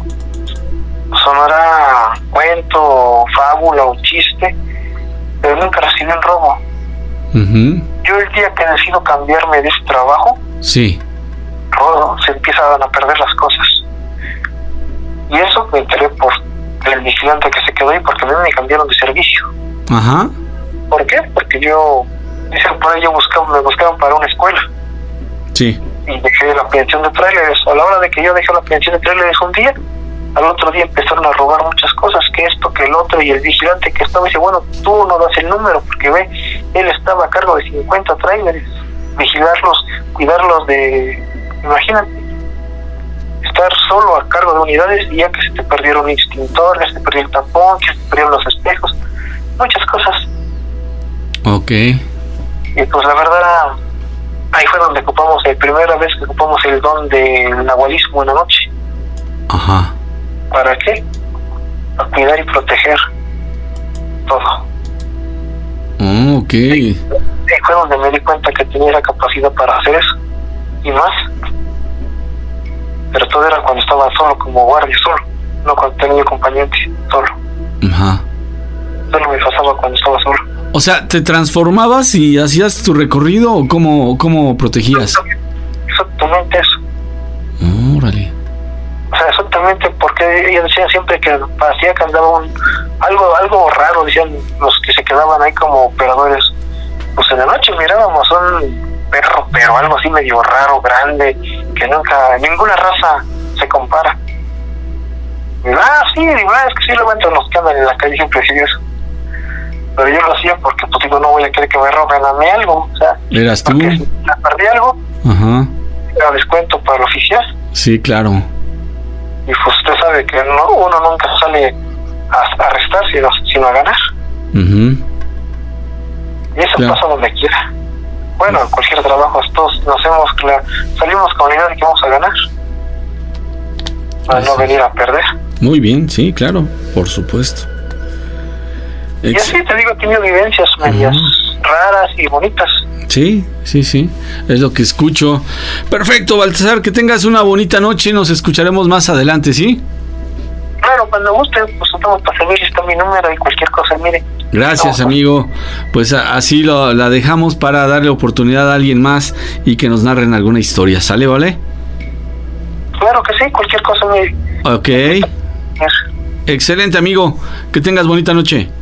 sonará cuento, fábula o chiste, pero nunca recibí un robo. Yo el día que decido cambiarme de ese trabajo, sí, se empiezan a perder las cosas. Y eso me enteré por el vigilante que se quedó ahí, porque a mí me cambiaron de servicio. Ajá. ¿Por qué? Porque dicen por ahí, me buscaban para una escuela. Sí. Y dejé la pensión de tráileres. A la hora de que yo dejé la pensión de tráileres un día, al otro día empezaron a robar muchas cosas, que esto, que el otro, y el vigilante que estaba dice, bueno, tú no das el número, porque ve, él estaba a cargo de 50 tráileres, vigilarlos, cuidarlos imagínate, estar solo a cargo de unidades, y ya que se te perdieron un extintor, ya se te perdió el tampón, ya se te perdieron los espejos, muchas cosas. Ok. Y pues la verdad, ahí fue donde ocupamos, la primera vez que ocupamos el don del nahualismo en la noche. Ajá. ¿Para qué? Para cuidar y proteger todo. Ok. Y fue donde me di cuenta que tenía la capacidad para hacer eso y más. Pero todo era cuando estaba solo, como guardia, solo, no cuando tenía acompañante, solo. Ajá. Solo me pasaba cuando estaba solo. O sea, ¿te transformabas y hacías tu recorrido o cómo protegías? Exactamente eso. Órale. O sea, exactamente, porque ellos decían siempre que parecía que andaba algo raro, decían los que se quedaban ahí como operadores. Pues en la noche mirábamos un perro, pero algo así medio raro, grande, que ninguna raza se compara. Y sí, es que sí levantan los que andan en la calle, siempre decía eso. Pero yo lo hacía porque, pues digo, no voy a querer que me roben a mí algo, o sea. ¿Eras tú? Si me perdí algo, ajá, era descuento para el oficial. Sí, claro. Y pues usted sabe que uno nunca sale a arrestar, sino a ganar. Y eso pasa donde quiera. Bueno, en cualquier trabajo, todos salimos con la idea de que vamos a ganar, para no venir a perder. Muy bien, sí, claro, por supuesto. Y así te digo, he tenido vivencias medias raras y bonitas. Sí, es lo que escucho. Perfecto, Baltasar, que tengas una bonita noche, nos escucharemos más adelante, ¿sí? Claro, cuando guste, pues estamos para servir, está mi número y cualquier cosa, mire. Gracias, amigo. Pues así la dejamos para darle oportunidad a alguien más y que nos narren alguna historia, ¿sale, vale? Claro que sí, cualquier cosa, mire. Ok. Excelente, amigo, que tengas bonita noche.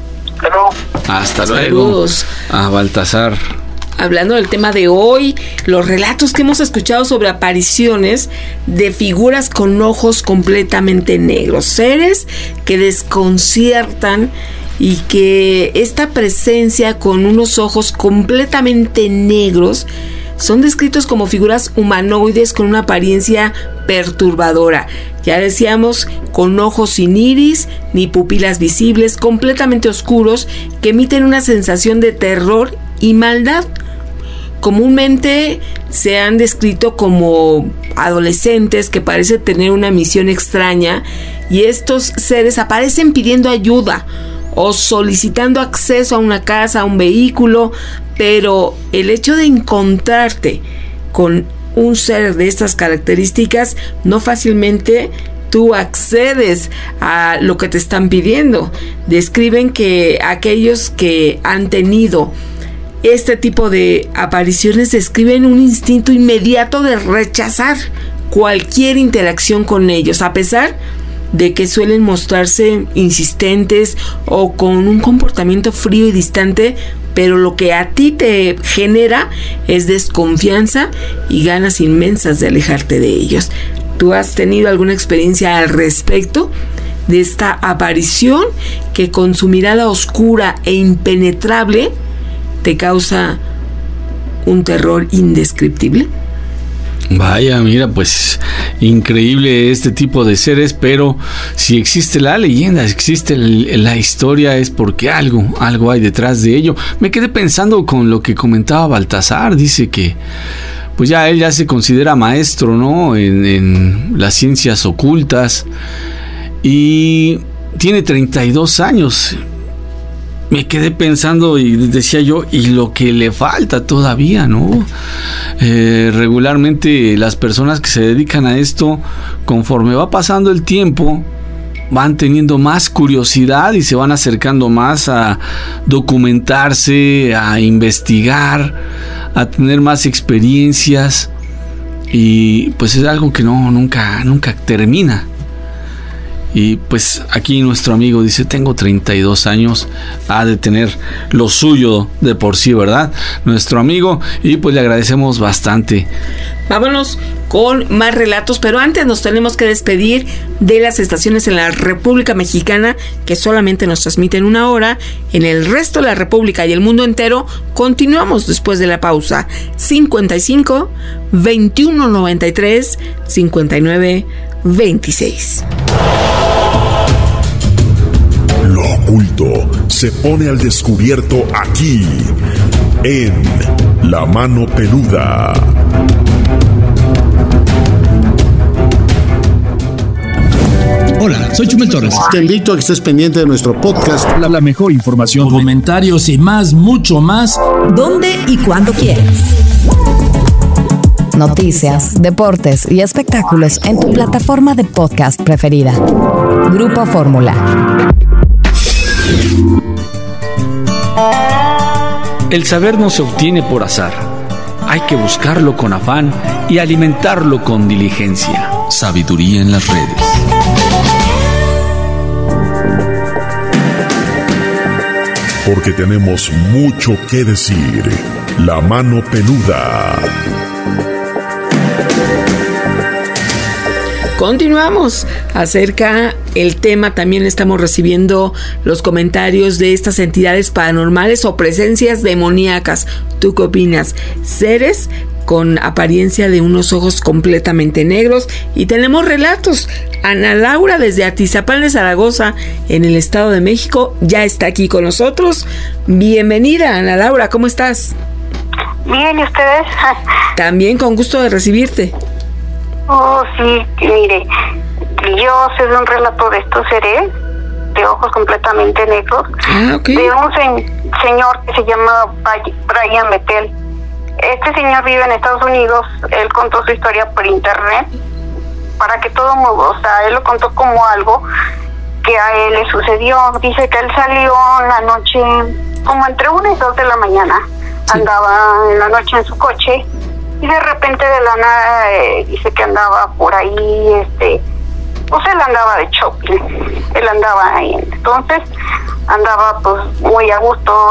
Hasta luego. Saludos A Baltasar. Hablando del tema de hoy, los relatos que hemos escuchado sobre apariciones de figuras con ojos completamente negros, seres que desconciertan y que esta presencia con unos ojos completamente negros son descritos como figuras humanoides con una apariencia perturbadora. Ya decíamos, con ojos sin iris ni pupilas visibles, completamente oscuros, que emiten una sensación de terror y maldad. Comúnmente se han descrito como adolescentes que parecen tener una misión extraña, y estos seres aparecen pidiendo ayuda o solicitando acceso a una casa, a un vehículo, pero el hecho de encontrarte con un ser de estas características, no fácilmente tú accedes a lo que te están pidiendo. Describen que aquellos que han tenido este tipo de apariciones describen un instinto inmediato de rechazar cualquier interacción con ellos, a pesar de que suelen mostrarse insistentes o con un comportamiento frío y distante, pero lo que a ti te genera es desconfianza y ganas inmensas de alejarte de ellos. ¿Tú has tenido alguna experiencia al respecto de esta aparición que con su mirada oscura e impenetrable te causa un terror indescriptible. Vaya, mira, pues increíble este tipo de seres, pero si existe la leyenda, existe la historia, es porque algo hay detrás de ello. Me quedé pensando con lo que comentaba Baltasar, dice que pues ya él ya se considera maestro, ¿no? En las ciencias ocultas y tiene 32 años. Me quedé pensando y decía yo, y lo que le falta todavía, ¿no? Regularmente las personas que se dedican a esto, conforme va pasando el tiempo, van teniendo más curiosidad y se van acercando más a documentarse, a investigar, a tener más experiencias, y pues es algo que nunca termina. Y pues aquí nuestro amigo dice, tengo 32 años, ha de tener lo suyo de por sí, ¿verdad? Nuestro amigo, y pues le agradecemos bastante. Vámonos con más relatos, pero antes nos tenemos que despedir de las estaciones en la República Mexicana que solamente nos transmiten 1 hora. En el resto de la República y el mundo entero continuamos después de la pausa. 55 21 93 59 26. Lo oculto se pone al descubierto aquí, en La Mano Peluda. Hola, soy Chumel Torres. Te invito a que estés pendiente de nuestro podcast. La mejor información, comentarios y más, mucho más. ¿Dónde y cuándo quieras? Noticias, deportes y espectáculos en tu plataforma de podcast preferida. Grupo Fórmula. El saber no se obtiene por azar. Hay que buscarlo con afán y alimentarlo con diligencia. Sabiduría en las redes. Porque tenemos mucho que decir. La Mano Peluda. Continuamos acerca el tema. También estamos recibiendo los comentarios de estas entidades paranormales o presencias demoníacas. ¿Tú qué opinas? Seres con apariencia de unos ojos completamente negros. Y tenemos relatos. Ana Laura desde Atizapán de Zaragoza, en el Estado de México, ya está aquí con nosotros. Bienvenida, Ana Laura, ¿cómo estás? Bien, ¿y ustedes? También con gusto de recibirte. Oh, sí, mire, yo sé de un relato de estos seres, de ojos completamente negros, de un señor que se llama Brian Bethel. Este señor vive en Estados Unidos. Él contó su historia por internet, para que todo mundo, o sea, él lo contó como algo que a él le sucedió. Dice que él salió en la noche, como entre 1 y 2 de la mañana, andaba en la noche en su coche, y de repente de la nada dice que andaba por ahí, pues él andaba de shopping, él andaba ahí, entonces andaba pues muy a gusto,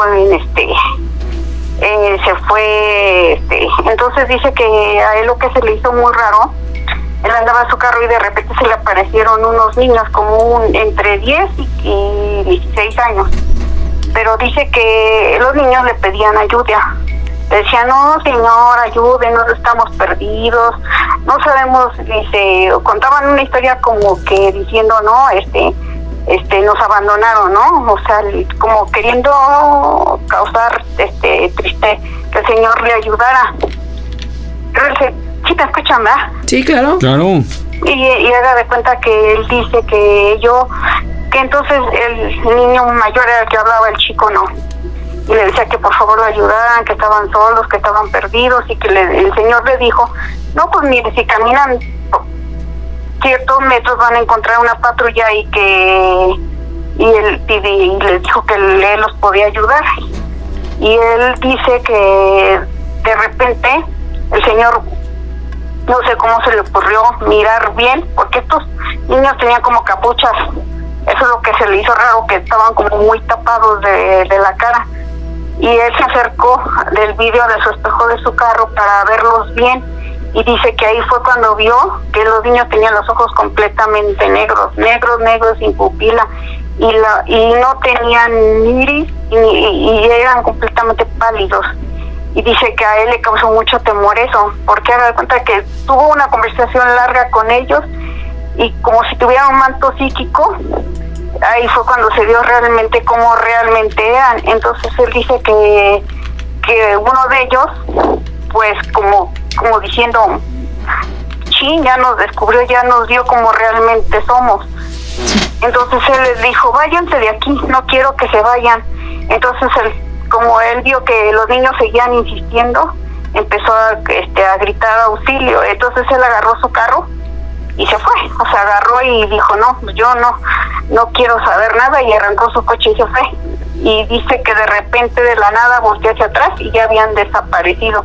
se fue, entonces dice que a él lo que se le hizo muy raro, él andaba en su carro y de repente se le aparecieron unos niños como entre 10 y 16 años, pero dice que los niños le pedían ayuda. Decía, no, señor, ayúdenos, estamos perdidos, no sabemos, dice, contaban una historia como que diciendo, no, nos abandonaron, ¿no? O sea, como queriendo causar, triste, que el Señor le ayudara. Pero ¿sí te escuchan, verdad? Sí, claro. Claro. Y haga de cuenta que él dice que entonces el niño mayor era el que hablaba, el chico no. Y le decía que por favor lo ayudaran, que estaban solos, que estaban perdidos, y que el Señor le dijo, no, pues mire, si caminan ciertos metros van a encontrar una patrulla y él les dijo que él los podía ayudar. Y él dice que de repente el Señor, no sé cómo se le ocurrió mirar bien, porque estos niños tenían como capuchas. Eso es lo que se le hizo raro, que estaban como muy tapados de la cara. Y él se acercó del vidrio de su espejo de su carro para verlos bien, y dice que ahí fue cuando vio que los niños tenían los ojos completamente negros, sin pupila, y no tenían iris y eran completamente pálidos. y dice que a él le causó mucho temor eso, porque haga de cuenta que tuvo una conversación larga con ellos y como si tuviera un manto psíquico, ahí fue cuando se vio realmente cómo realmente eran. Entonces él dice que uno de ellos, pues como diciendo, sí, ya nos descubrió, ya nos vio como realmente somos. Entonces él les dijo, váyanse de aquí, no quiero que se vayan. Entonces como él vio que los niños seguían insistiendo, empezó a gritar auxilio. Entonces él agarró su carro y se fue, o sea, agarró y dijo, no, yo no quiero saber nada, y arrancó su coche y se fue. Y dice que de repente de la nada volteó hacia atrás y ya habían desaparecido.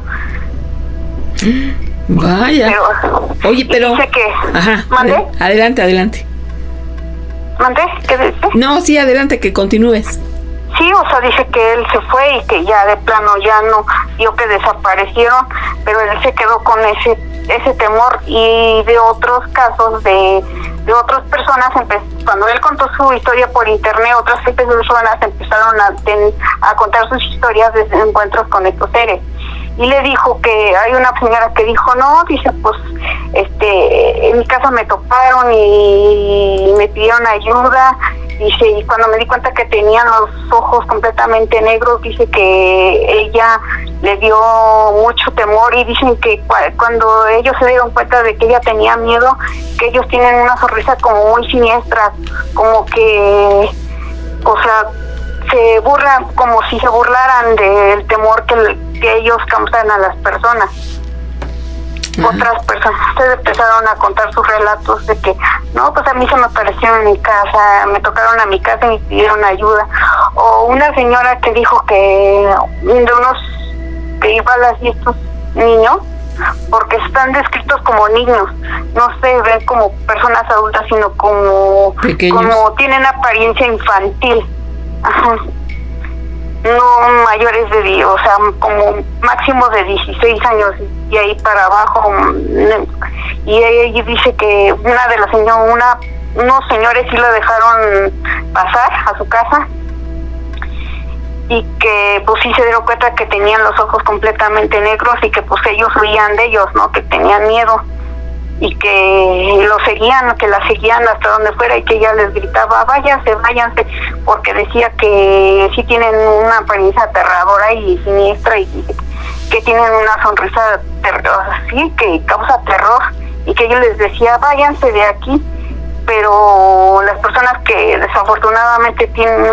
Vaya. Oye, pero dice que... Ajá. ¿Mandé? Adelante. ¿Mandé? ¿Qué dice? No, sí, adelante, que continúes. Sí, o sea, dice que él se fue y que ya de plano ya no vio que desaparecieron, pero él se quedó con ese temor. Y de otros casos de otras personas, cuando él contó su historia por internet, otras personas empezaron a contar sus historias de encuentros con estos seres. Y le dijo que hay una señora que dijo, no, dice, pues en mi casa me toparon y me pidieron ayuda, dice, y cuando me di cuenta que tenían los ojos completamente negros, dice que ella le dio mucho temor, y dicen que cuando ellos se dieron cuenta de que ella tenía miedo, que ellos tienen una sonrisa como muy siniestra, como que, o sea, se burlan, como si se burlaran del temor que ellos causan a las personas. Otras personas se empezaron a contar sus relatos de que, no, pues a mí se me aparecieron en mi casa, me tocaron a mi casa y me pidieron ayuda. O una señora que dijo que de unos que iban así estos niños, porque están descritos como niños, no se ven como personas adultas, sino como pequeños, como tienen apariencia infantil. Ajá. No mayores de, o sea, como máximo de 16 años y ahí para abajo. Y ella dice que una de las unos señores sí la dejaron pasar a su casa, y que pues sí se dieron cuenta que tenían los ojos completamente negros, y que pues ellos huían de ellos, ¿no? Que tenían miedo, y que que la seguían hasta donde fuera, y que ella les gritaba, váyanse, porque decía que sí tienen una apariencia aterradora y siniestra, y que tienen una sonrisa así que causa terror, y que ella les decía, váyanse de aquí. Pero las personas que desafortunadamente tienen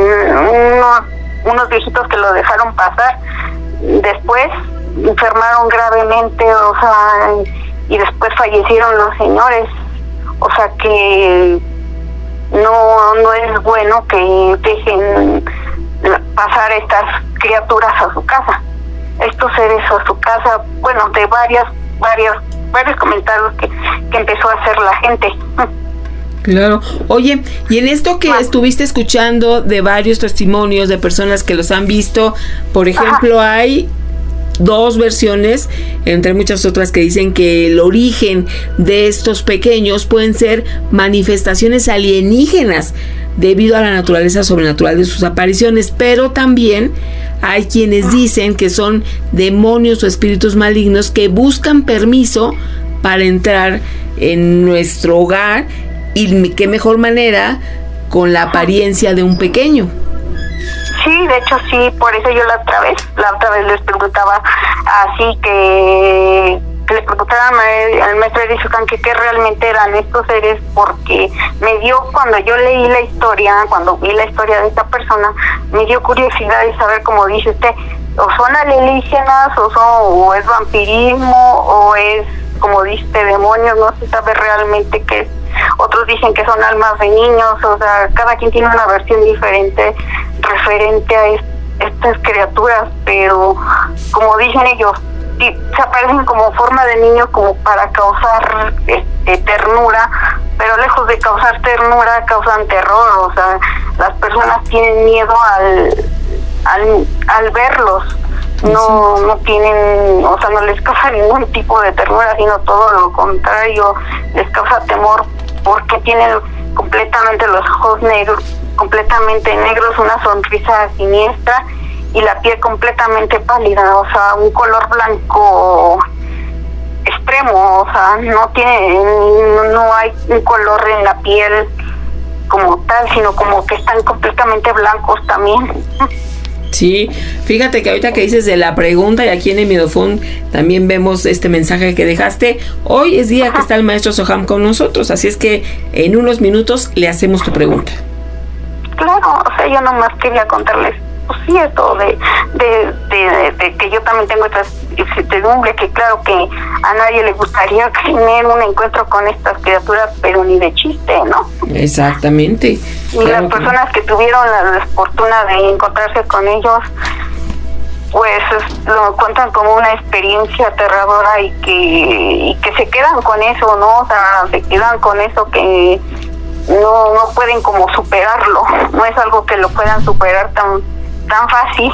unos viejitos que lo dejaron pasar, después enfermaron gravemente, o sea, y después fallecieron los señores. O sea que no es bueno que dejen pasar estas criaturas a su casa, estos seres a su casa. Bueno, de varios comentarios que empezó a hacer la gente. Claro. Oye, y en esto que estuviste escuchando de varios testimonios de personas que los han visto, por ejemplo, hay dos versiones, entre muchas otras, que dicen que el origen de estos pequeños pueden ser manifestaciones alienígenas debido a la naturaleza sobrenatural de sus apariciones, pero también hay quienes dicen que son demonios o espíritus malignos que buscan permiso para entrar en nuestro hogar, y qué mejor manera con la apariencia de un pequeño. Sí, de hecho sí, por eso yo la otra vez les preguntaba así, que le preguntaran al maestro Edison que qué realmente eran estos seres, porque me dio, cuando yo leí la historia, cuando vi la historia de esta persona, me dio curiosidad de saber, como dice usted, o son alienígenas, o es vampirismo, o es, como dice, demonios, no se sabe realmente qué es. Otros dicen que son almas de niños, o sea, cada quien tiene una versión diferente referente a estas criaturas, pero como dicen ellos, se aparecen como forma de niño, como para causar ternura, pero lejos de causar ternura, causan terror. O sea, las personas tienen miedo al verlos. No tienen, o sea, no les causa ningún tipo de ternura, sino todo lo contrario, les causa temor, porque tienen completamente los ojos negros, completamente negros, una sonrisa siniestra, y la piel completamente pálida, o sea, un color blanco extremo, o sea, no hay un color en la piel como tal, sino como que están completamente blancos también. Sí, fíjate que ahorita que dices de la pregunta, y aquí en el Miedofón también vemos este mensaje que dejaste. Hoy es día que está el maestro Soham con nosotros, así es que en unos minutos le hacemos tu pregunta. Claro, o sea, yo nomás quería contarles, pues sí, esto de que yo también tengo esta incertidumbre, que claro que a nadie le gustaría tener un encuentro con estas criaturas, pero ni de chiste, ¿no? Exactamente. Y claro, las personas que tuvieron la fortuna de encontrarse con ellos, pues lo cuentan como una experiencia aterradora y que se quedan con eso, ¿no? O sea, se quedan con eso que no pueden como superarlo, no es algo que lo puedan superar tan fácil.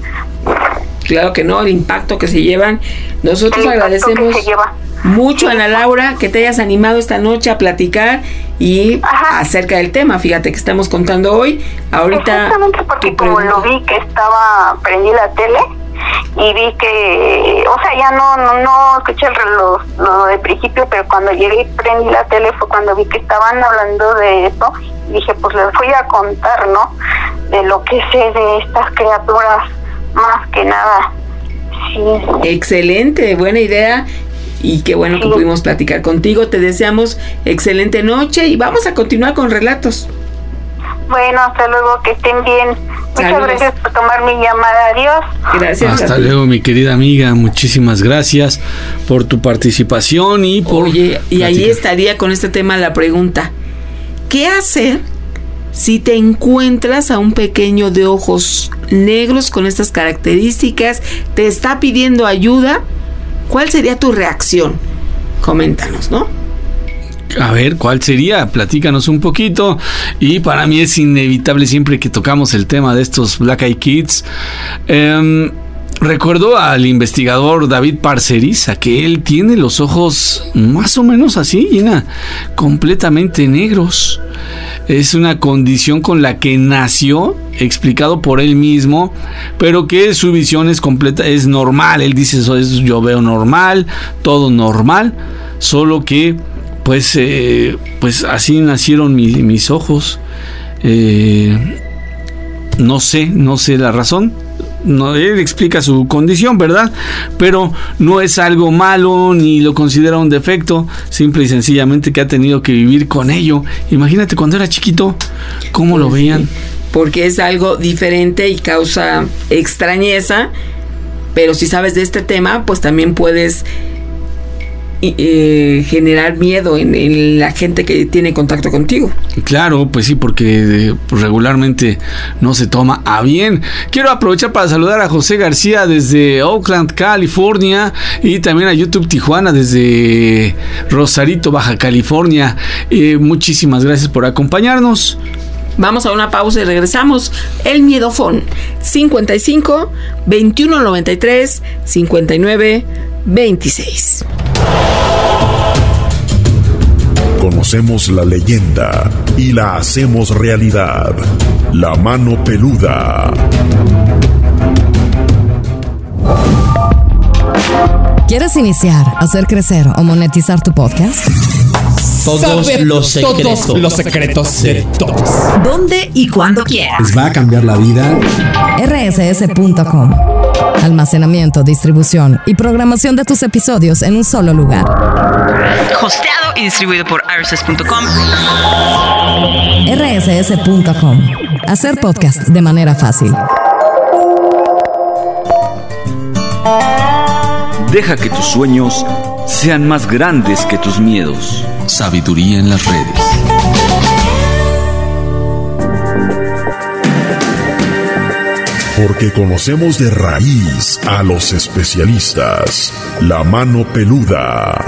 Claro que no, el impacto que se llevan. Nosotros agradecemos mucho a Ana Laura que te hayas animado esta noche a platicar y acerca del tema, fíjate que estamos contando hoy. Ahorita exactamente, porque como lo vi que prendí la tele y vi que, o sea, ya no escuché lo de principio, pero cuando llegué y prendí la tele fue cuando vi que estaban hablando de eso y dije, pues les voy a contar, ¿no? De lo que sé de estas criaturas, más que nada. Sí. Excelente, buena idea. Y qué bueno que pudimos platicar contigo. Te deseamos excelente noche y vamos a continuar con relatos. Bueno, hasta luego, que estén bien. Muchas gracias por tomar mi llamada. Adiós. Gracias. Hasta luego, mi querida amiga. Muchísimas gracias por tu participación y por... Oye, y ahí estaría con este tema la pregunta. ¿Qué hacer si te encuentras a un pequeño de ojos negros con estas características? Te está pidiendo ayuda. ¿Cuál sería tu reacción? Coméntanos, ¿no? A ver, ¿cuál sería? Platícanos un poquito. Y para mí es inevitable siempre que tocamos el tema de estos Black Eyed Kids. Recuerdo al investigador David Parceriza, que él tiene los ojos más o menos así, Gina, completamente negros. Es una condición con la que nació, explicado por él mismo, pero que su visión es completa, es normal. Él dice eso, yo veo normal, todo normal, solo que pues así nacieron mis ojos. No sé la razón. No, él explica su condición, ¿verdad? Pero no es algo malo ni lo considera un defecto, simple y sencillamente que ha tenido que vivir con ello. Imagínate cuando era chiquito, ¿cómo lo veían? Porque es algo diferente y causa extrañeza, pero si sabes de este tema, pues también puedes generar miedo en la gente que tiene contacto contigo. Claro, pues sí, porque regularmente no se toma a bien. Quiero aprovechar para saludar a José García desde Oakland, California, y también a YouTube Tijuana desde Rosarito, Baja California. Muchísimas gracias por acompañarnos. Vamos a una pausa y regresamos. El Miedofón 55 21 93 59 26. Conocemos la leyenda y la hacemos realidad. La mano peluda. ¿Quieres iniciar, hacer crecer o monetizar tu podcast? Todos los secretos de todos. ¿Dónde y cuándo quieras? Les va a cambiar la vida. rss.com. Almacenamiento, distribución y programación de tus episodios en un solo lugar. Hosteado y distribuido por rss.com. rss.com. Hacer podcast de manera fácil. Deja que tus sueños sean más grandes que tus miedos. Sabiduría en las redes. Porque conocemos de raíz a los especialistas. La mano peluda.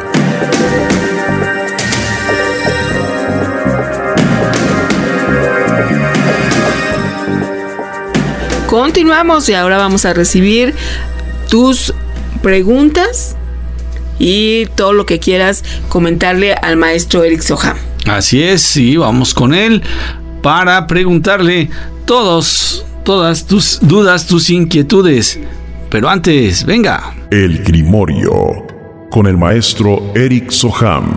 Continuamos y ahora vamos a recibir tus preguntas y todo lo que quieras comentarle al maestro Eric Soham. Así es, y vamos con él para preguntarle todos todas tus dudas, tus inquietudes. Pero antes, venga. El Grimorio, con el maestro Eric Soham.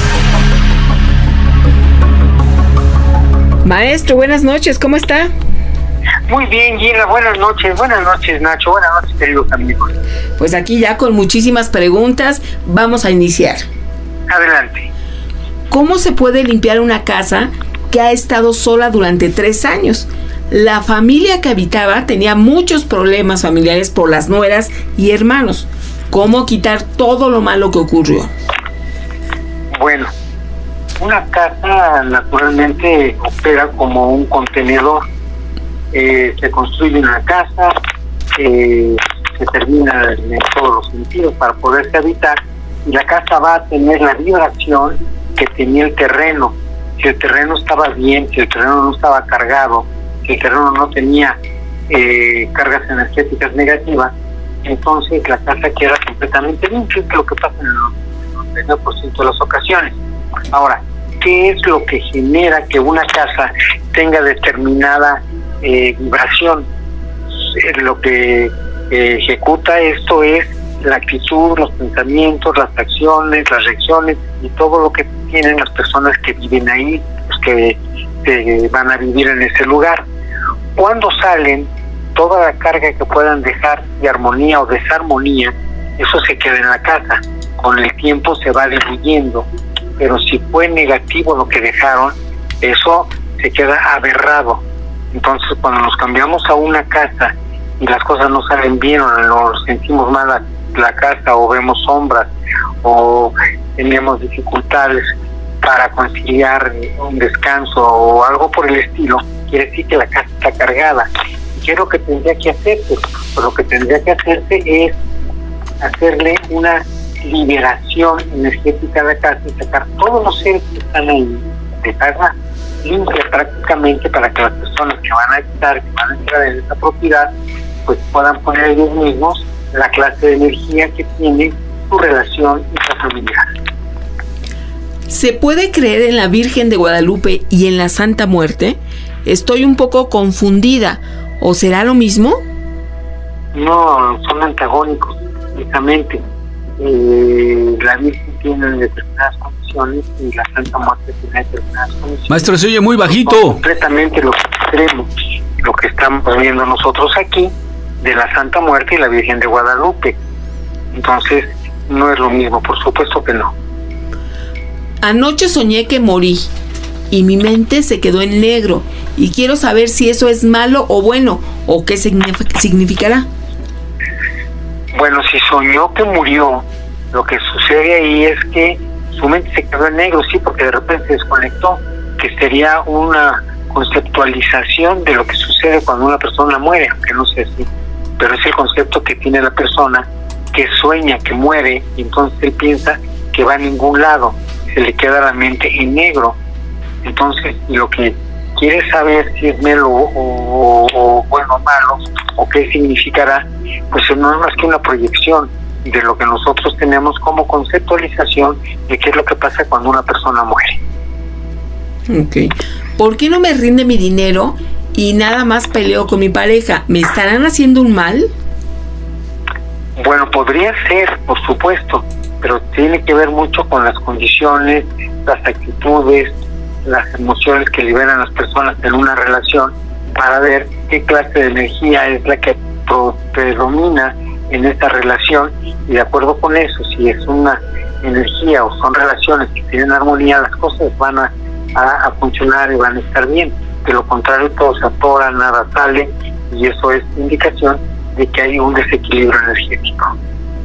Maestro, buenas noches, ¿cómo está? Muy bien, Gina, buenas noches, Nacho, buenas noches, queridos amigos. Pues aquí ya con muchísimas preguntas, vamos a iniciar. Adelante. ¿Cómo se puede limpiar una casa que ha estado sola durante 3 años? La familia que habitaba tenía muchos problemas familiares por las nueras y hermanos. ¿Cómo quitar todo lo malo que ocurrió? Bueno, una casa naturalmente opera como un contenedor. Se construye una casa, se termina en todos los sentidos para poderse habitar, y la casa va a tener la vibración que tenía el terreno. Si el terreno estaba bien, si el terreno no estaba cargado, si el terreno no tenía cargas energéticas negativas, entonces la casa queda completamente limpia, que es lo que pasa en el 99% de las ocasiones. Ahora, ¿qué es lo que genera que una casa tenga determinada vibración? Lo que ejecuta esto es la actitud, los pensamientos, las acciones, las reacciones y todo lo que tienen las personas que viven ahí, los que van a vivir en ese lugar. Cuando salen, toda la carga que puedan dejar de armonía o desarmonía, eso se queda en la casa. Con el tiempo se va diluyendo, pero si fue negativo lo que dejaron, eso se queda aberrado. Entonces, cuando nos cambiamos a una casa y las cosas no salen bien o nos sentimos mal la casa, o vemos sombras o tenemos dificultades para conciliar un descanso o algo por el estilo, quiere decir que la casa está cargada. ¿Qué es lo que tendría que hacerse? Pues lo que tendría que hacerse es hacerle una liberación energética a la casa y sacar todos los seres que están ahí, dejarla limpia prácticamente, para que las personas que van a estar, que van a entrar en esta propiedad, pues puedan poner ellos mismos la clase de energía que tiene su relación intrafamiliar. ¿Se puede creer en la Virgen de Guadalupe y en la Santa Muerte? Estoy un poco confundida. ¿O será lo mismo? No, son antagónicos, precisamente. La Virgen tiene determinadas condiciones y la Santa Muerte tiene determinadas condiciones. Maestro, se oye muy bajito. Completamente lo que queremos, lo que estamos viendo nosotros aquí, de la Santa Muerte y la Virgen de Guadalupe. Entonces, no es lo mismo, por supuesto que no. Anoche soñé que morí y mi mente se quedó en negro, y quiero saber si eso es malo o bueno, o qué significará. Bueno, si soñó que murió, lo que sucede ahí es que su mente se quedó en negro, sí, porque de repente se desconectó, que sería una conceptualización de lo que sucede cuando una persona muere, aunque no sé si, pero es el concepto que tiene la persona que sueña que muere, y entonces él piensa que va a ningún lado, se le queda la mente en negro. Entonces, lo que quiere saber si es malo o bueno o malo, o qué significará, pues no es más que una proyección de lo que nosotros tenemos como conceptualización de qué es lo que pasa cuando una persona muere. Ok. ¿Por qué no me rinde mi dinero y nada más peleo con mi pareja? ¿Me estarán haciendo un mal? Bueno, podría ser, por supuesto, pero tiene que ver mucho con las condiciones, las actitudes, las emociones que liberan las personas en una relación, para ver qué clase de energía es la que predomina en esta relación, y de acuerdo con eso, si es una energía o son relaciones que tienen armonía, las cosas van a funcionar y van a estar bien. De lo contrario, todo se atora, nada sale, y eso es indicación de que hay un desequilibrio energético.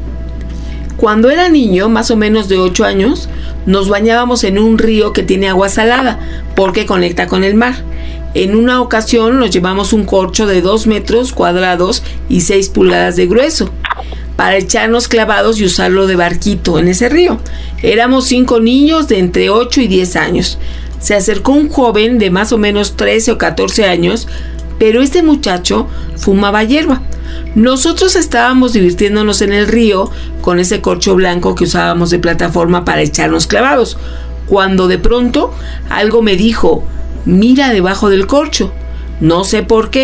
Cuando era niño, más o menos de 8 años, nos bañábamos en un río que tiene agua salada, porque conecta con el mar. En una ocasión nos llevamos un corcho de 2 metros cuadrados y 6 pulgadas de grueso, para echarnos clavados y usarlo de barquito en ese río. Éramos 5 niños de entre 8 y 10 años. Se acercó un joven de más o menos 13 o 14 años, pero este muchacho fumaba hierba. Nosotros estábamos divirtiéndonos en el río con ese corcho blanco que usábamos de plataforma para echarnos clavados, cuando de pronto algo me dijo: mira debajo del corcho. No sé por qué,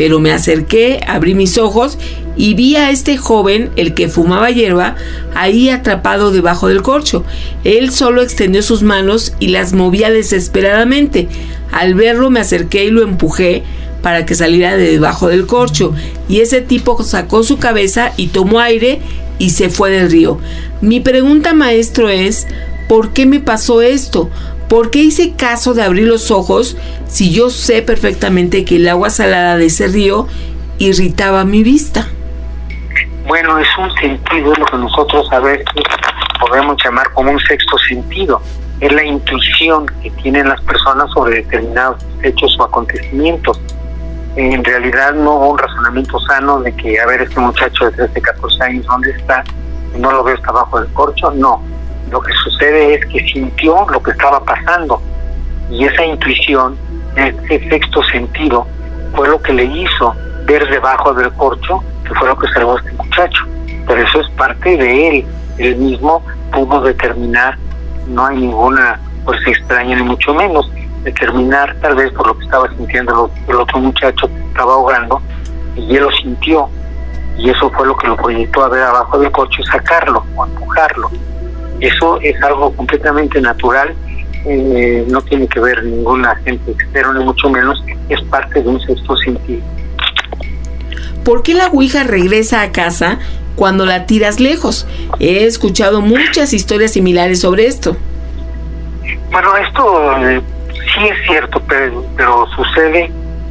pero me acerqué, abrí mis ojos y vi a este joven, el que fumaba hierba, ahí atrapado debajo del corcho. Él solo extendió sus manos y las movía desesperadamente. Al verlo me acerqué y lo empujé para que saliera de debajo del corcho, y ese tipo sacó su cabeza y tomó aire y se fue del río. Mi pregunta, maestro, es: ¿por qué me pasó esto? ¿Por qué hice caso de abrir los ojos si yo sé perfectamente que el agua salada de ese río irritaba mi vista? Bueno, es un sentido, lo que nosotros a veces podemos llamar como un sexto sentido. Es la intuición que tienen las personas sobre determinados hechos o acontecimientos. En realidad no hubo un razonamiento sano de que, a ver, este muchacho de 13, 14 años, ¿dónde está? No lo veo, está abajo del corcho. No, lo que sucede es que sintió lo que estaba pasando, y esa intuición, ese sexto sentido, fue lo que le hizo ver debajo del corcho, que fue lo que salvó a este muchacho. Pero eso es parte de él. Él mismo pudo determinar, no hay ninguna fuerza extraña ni mucho menos, determinar, tal vez por lo que estaba sintiendo el otro muchacho que estaba ahogando, y él lo sintió, y eso fue lo que lo proyectó a ver abajo del coche y sacarlo o empujarlo. Eso es algo completamente natural, no tiene que ver ningún agente externo ni mucho menos, es parte de un sexto sentido. ¿Por qué la ouija regresa a casa cuando la tiras lejos? He escuchado muchas historias similares sobre esto. Bueno, esto sí es cierto, pero sucede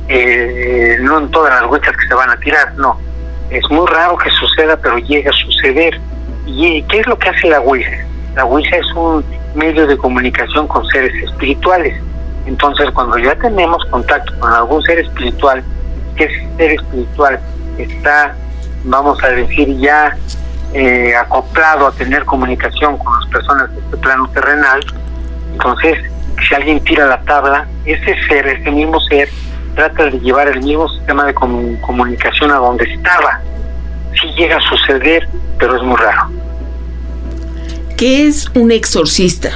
no en todas las ouijas que se van a tirar, no. Es muy raro que suceda, pero llega a suceder. ¿Y qué es lo que hace la ouija? La ouija es un medio de comunicación con seres espirituales. Entonces, cuando ya tenemos contacto con algún ser espiritual, que ese ser espiritual está, vamos a decir, ya acoplado a tener comunicación con las personas de este plano terrenal, entonces, si alguien tira la tabla, ese mismo ser, trata de llevar el mismo sistema de comunicación a donde estaba. Sí llega a suceder, pero es muy raro. ¿Qué es un exorcista?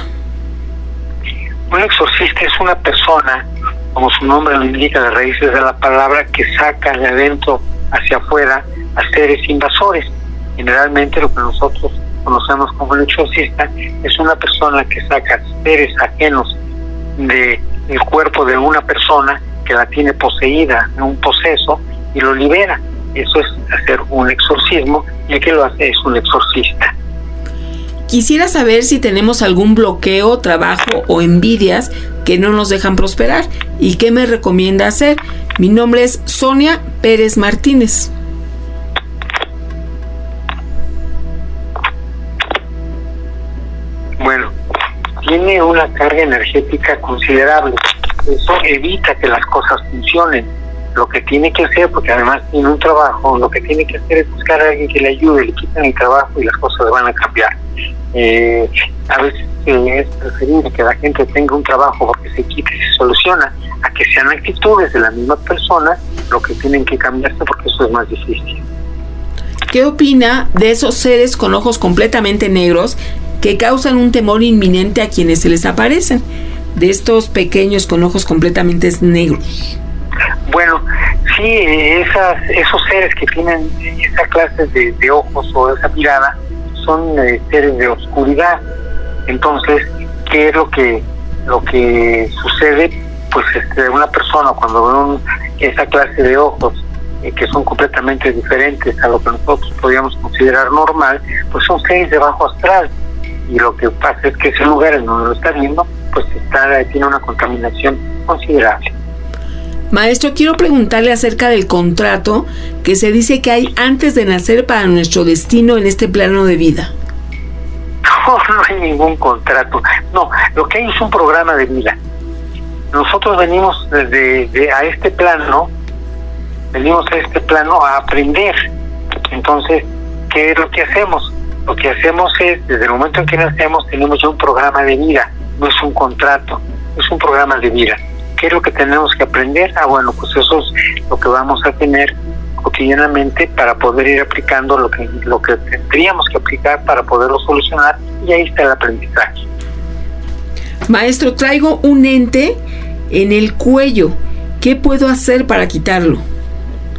Un exorcista es una persona, como su nombre lo indica, de raíces de la palabra, que saca de adentro hacia afuera a seres invasores. Generalmente lo que nosotros conocemos como un exorcista es una persona que saca seres ajenos del cuerpo de una persona que la tiene poseída en un poseso y lo libera. Eso es hacer un exorcismo, y el que lo hace es un exorcista. Quisiera saber si tenemos algún bloqueo, trabajo o envidias que no nos dejan prosperar, y qué me recomienda hacer. Mi nombre es Sonia Pérez Martínez. Bueno, tiene una carga energética considerable. Eso evita que las cosas funcionen. Lo que tiene que hacer, porque además tiene un trabajo, lo que tiene que hacer es buscar a alguien que le ayude, le quitan el trabajo y las cosas van a cambiar. A veces es preferible que la gente tenga un trabajo porque se quite y se soluciona, a que sean actitudes de la misma persona lo que tienen que cambiarse, porque eso es más difícil. ¿Qué opina de esos seres con ojos completamente negros que causan un temor inminente a quienes se les aparecen? De estos pequeños con ojos completamente negros. Bueno, sí, esos seres que tienen esa clase de ojos o esa mirada son seres de oscuridad. Entonces, ¿qué es lo que sucede? Pues una persona cuando ve esa clase de ojos que son completamente diferentes a lo que nosotros podríamos considerar normal, pues son seres de bajo astral, y lo que pasa es que ese lugar en donde lo está viendo pues tiene una contaminación considerable. Maestro, quiero preguntarle acerca del contrato que se dice que hay antes de nacer para nuestro destino en este plano de vida. No hay ningún contrato. No, lo que hay es un programa de vida. Nosotros venimos a este plano a aprender. Entonces, ¿qué es lo que hacemos? Lo que hacemos es, desde el momento en que nacemos, tenemos ya un programa de vida. No es un contrato, es un programa de vida. ¿Qué es lo que tenemos que aprender? Bueno, pues eso es lo que vamos a tener cotidianamente para poder ir aplicando lo que tendríamos que aplicar para poderlo solucionar, y ahí está el aprendizaje. Maestro, traigo un ente en el cuello. ¿Qué puedo hacer para quitarlo?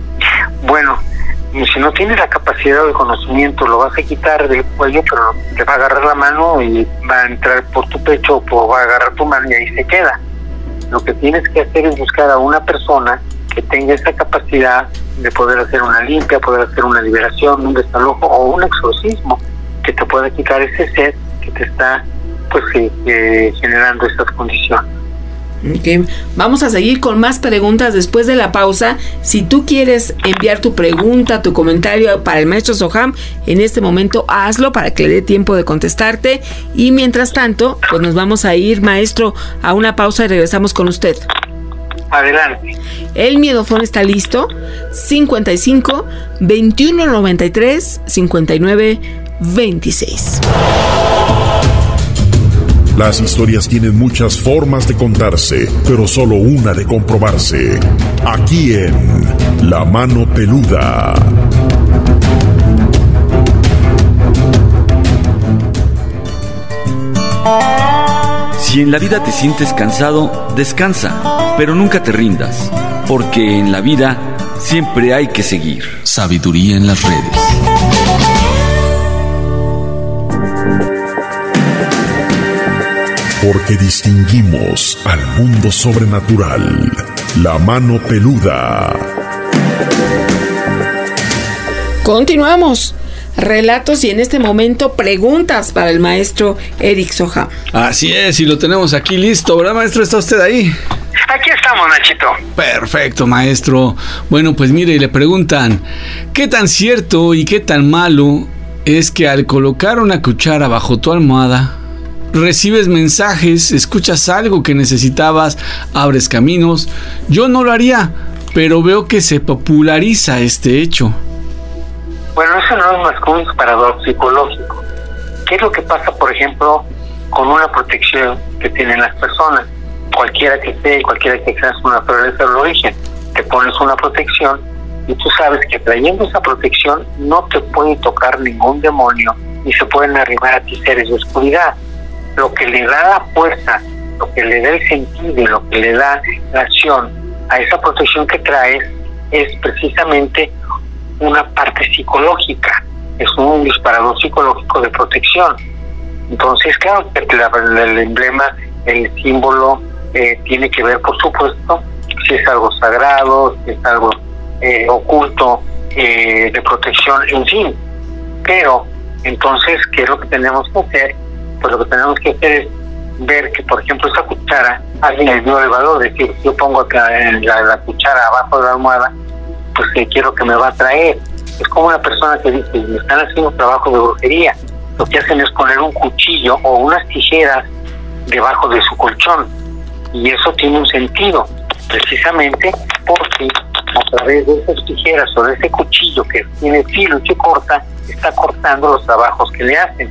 bueno, si no tienes la capacidad o el conocimiento, lo vas a quitar del cuello, pero te va a agarrar la mano y va a entrar por tu pecho o va a agarrar tu mano y ahí se queda. Lo que tienes que hacer es buscar a una persona que tenga esa capacidad de poder hacer una limpia, poder hacer una liberación, un desalojo o un exorcismo que te pueda quitar ese ser que te está pues generando estas condiciones. Okay. Vamos a seguir con más preguntas después de la pausa. Si tú quieres enviar tu pregunta, tu comentario para el maestro Soham, en este momento hazlo para que le dé tiempo de contestarte. Y mientras tanto, pues nos vamos a ir, maestro, a una pausa y regresamos con usted. Adelante. El miedofón está listo. 55 21 93 59 26. Las historias tienen muchas formas de contarse, pero solo una de comprobarse. Aquí en La Mano Peluda. Si en la vida te sientes cansado, descansa, pero nunca te rindas, porque en la vida siempre hay que seguir. Sabiduría en las redes. Porque distinguimos al mundo sobrenatural. La Mano Peluda. Continuamos. Relatos y en este momento preguntas para el maestro Eric Soham. Así es, y lo tenemos aquí listo, ¿verdad, maestro? ¿Está usted ahí? Aquí estamos, Nachito. Perfecto, maestro. Bueno, pues mire, le preguntan, ¿qué tan cierto y qué tan malo es que al colocar una cuchara bajo tu almohada recibes mensajes, escuchas algo que necesitabas, abres caminos? Yo no lo haría, pero veo que se populariza este hecho. Bueno, eso no es más que un disparador psicológico. ¿Qué es lo que pasa, por ejemplo, con una protección que tienen las personas? Cualquiera que sea, cualquiera que sea su naturaleza del origen, te pones una protección y tú sabes que trayendo esa protección no te puede tocar ningún demonio ni se pueden arribar a ti seres de oscuridad. Lo que le da la fuerza, lo que le da el sentido y lo que le da la acción a esa protección que traes es precisamente una parte psicológica, es un disparador psicológico de protección. Entonces, claro, el emblema, el símbolo tiene que ver, por supuesto, si es algo sagrado, si es algo oculto, de protección, en fin. Pero, entonces, ¿qué es lo que tenemos que hacer? Pues lo que tenemos que hacer es ver que, por ejemplo, esa cuchara, alguien le dio el valor, es decir, yo pongo la cuchara abajo de la almohada, pues quiero que me va a traer. Es como una persona que dice, me están haciendo trabajo de brujería. Lo que hacen es poner un cuchillo o unas tijeras debajo de su colchón. Y eso tiene un sentido, precisamente porque a través de esas tijeras o de ese cuchillo que tiene filo y que corta, está cortando los trabajos que le hacen.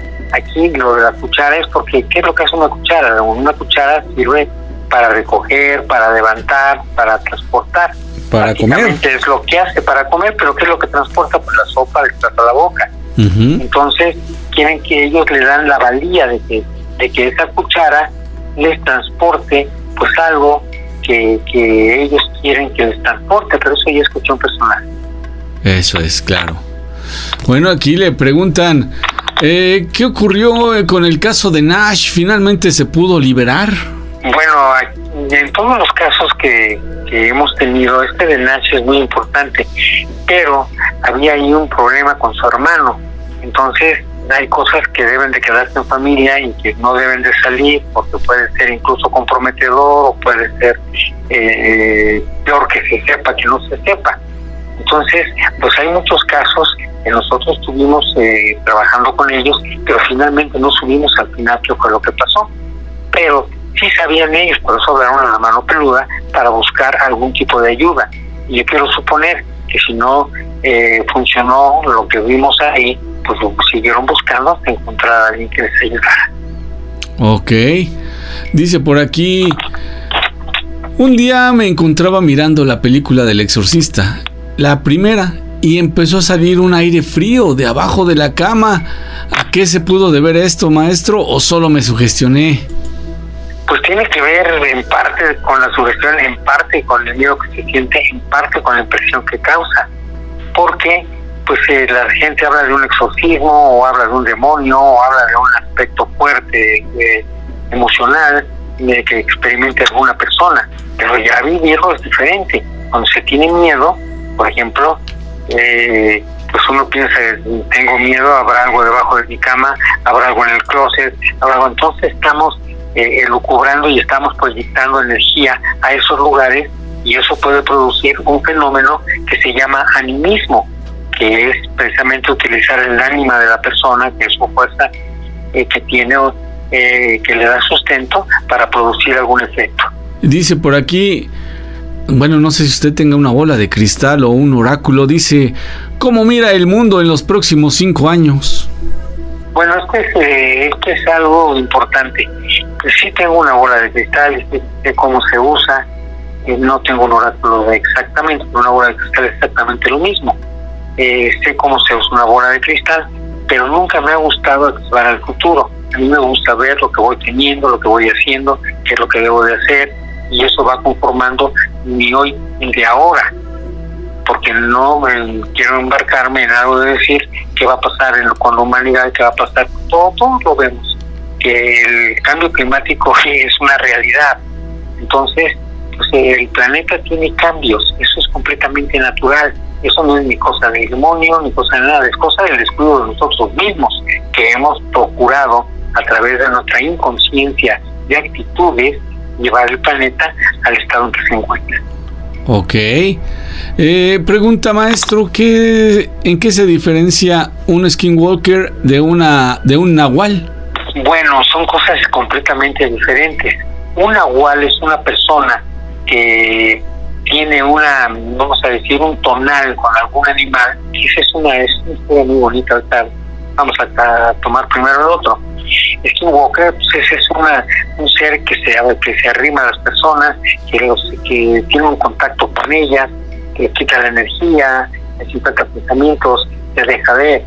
Aquí lo de la cuchara es porque, ¿qué es lo que hace una cuchara? Una cuchara sirve para recoger, para levantar, para transportar. Para comer. Es lo que hace para comer, pero ¿qué es lo que transporta? Pues la sopa hasta la boca. Uh-huh. Entonces, quieren que ellos le dan la valía de que esa cuchara les transporte pues algo que ellos quieren que les transporte, pero eso ya es cuestión personal. Eso es, claro. Bueno, aquí le preguntan, ¿qué ocurrió con el caso de Nash? ¿Finalmente se pudo liberar? Bueno, en todos los casos que hemos tenido, este de Nash es muy importante, pero había ahí un problema con su hermano. Entonces hay cosas que deben de quedarse en familia y que no deben de salir porque puede ser incluso comprometedor o puede ser peor que se sepa que no se sepa. Entonces, pues hay muchos casos que nosotros estuvimos trabajando con ellos, pero finalmente no subimos al final qué fue lo que pasó. Pero sí sabían ellos, por eso hablaron a La Mano Peluda para buscar algún tipo de ayuda. Y yo quiero suponer que si no funcionó lo que vimos ahí, pues lo siguieron buscando hasta encontrar a alguien que les ayudara. Ok. Dice por aquí, un día me encontraba mirando la película del Exorcista, la primera, y empezó a salir un aire frío de abajo de la cama. ¿A qué se pudo deber esto, maestro, o solo me sugestioné? Pues tiene que ver en parte con la sugestión, en parte con el miedo que se siente, en parte con la impresión que causa. Porque pues la gente habla de un exorcismo, o habla de un demonio, o habla de un aspecto fuerte emocional que experimente alguna persona. Pero ya vivirlo es diferente. Cuando se tiene miedo, por ejemplo, pues uno piensa, tengo miedo, habrá algo debajo de mi cama, habrá algo en el closet, habrá algo. Entonces estamos elucubrando y estamos proyectando energía a esos lugares, y eso puede producir un fenómeno que se llama animismo, que es precisamente utilizar el ánima de la persona, que es su fuerza que tiene, que le da sustento para producir algún efecto. Dice por aquí, bueno, no sé si usted tenga una bola de cristal o un oráculo, dice, ¿cómo mira el mundo en los próximos 5 años? Bueno, esto es algo importante. Sí tengo una bola de cristal, sé cómo se usa, no tengo un oráculo exactamente, una bola de cristal es exactamente lo mismo. Sé cómo se usa una bola de cristal, pero nunca me ha gustado actuar al futuro. A mí me gusta ver lo que voy teniendo, lo que voy haciendo, qué es lo que debo de hacer, y eso va conformando mi hoy y el de ahora, porque no quiero embarcarme en algo de decir qué va a pasar con la humanidad, qué va a pasar con todo lo vemos, que el cambio climático es una realidad. Entonces, pues, el planeta tiene cambios, eso es completamente natural. Eso no es ni cosa del demonio, ni cosa de nada, es cosa del descuido de nosotros mismos, que hemos procurado, a través de nuestra inconsciencia de actitudes, llevar el planeta al estado en que se encuentra. Ok. Pregunta, maestro, ¿en qué se diferencia un skinwalker de un nahual? Bueno, son cosas completamente diferentes. Un nahual es una persona que tiene vamos a decir, un tonal con algún animal. Esa es una historia muy bonita. Ahorita vamos a tomar primero el otro. Skinwalker, pues ese es un ser que se arrima a las personas, que tiene un contacto con ellas, que le quita la energía, les impacta pensamientos, les deja ver.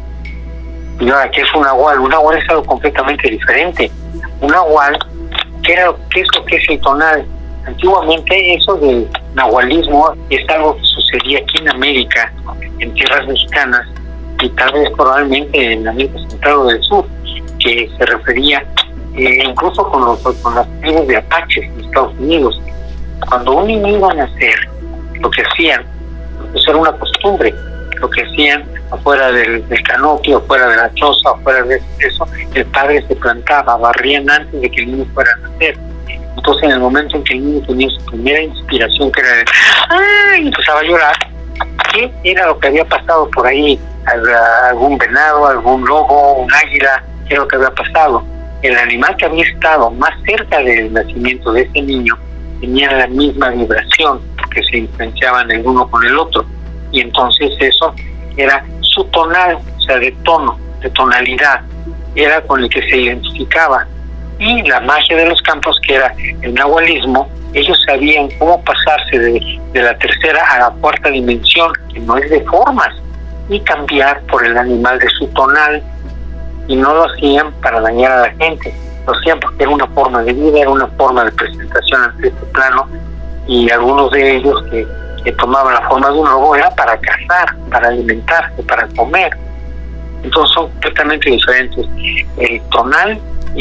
Y ahora, ¿qué es un nahual? Un nahual es algo completamente diferente. Un nahual, ¿qué es lo que es el tonal? Antiguamente eso del nahualismo es algo que sucedía aquí en América, en tierras mexicanas, y tal vez probablemente en América Central o del Sur, que se refería incluso con las tribus de apaches en Estados Unidos. Cuando un niño iba a nacer, lo que hacían, pues era una costumbre, lo que hacían afuera del canopio, afuera de la choza, afuera de eso, el padre se plantaba, barrían antes de que el niño fuera a nacer. Entonces, en el momento en que el niño tenía su primera inspiración, que era de ¡ay!, empezaba a llorar, ¿qué era lo que había pasado por ahí? Algún venado, algún lobo, un águila, ¿qué era lo que había pasado? El animal que había estado más cerca del nacimiento de ese niño tenía la misma vibración, porque se influenciaban el uno con el otro, y entonces eso era su tonal, o sea, de tono, de tonalidad, era con el que se identificaba. Y la magia de los campos, que era el nahualismo, ellos sabían cómo pasarse de la tercera a la cuarta dimensión, que no es de formas, y cambiar por el animal de su tonal, y no lo hacían para dañar a la gente, lo hacían porque era una forma de vida, era una forma de presentación ante este plano, y algunos de ellos que tomaban la forma de un lobo era para cazar, para alimentarse, para comer. Entonces son completamente diferentes el tonal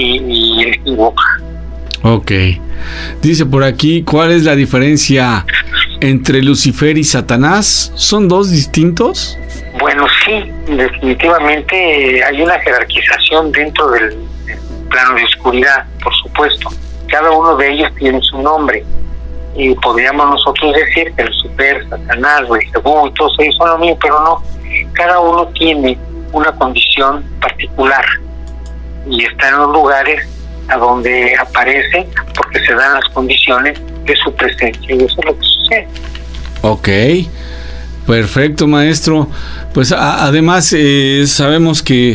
y el Skinwalker. Ok. Dice por aquí, ¿cuál es la diferencia entre Lucifer y Satanás? ¿Son dos distintos? Bueno, sí, definitivamente hay una jerarquización dentro del plano de oscuridad, por supuesto. Cada uno de ellos tiene su nombre. Y podríamos nosotros decir que Lucifer, Satanás, Beelzebú y todos ellos son lo mismo, pero no. Cada uno tiene una condición particular y está en los lugares a donde aparece porque se dan las condiciones de su presencia, y eso es lo que sucede. Ok, perfecto, maestro. Pues además sabemos que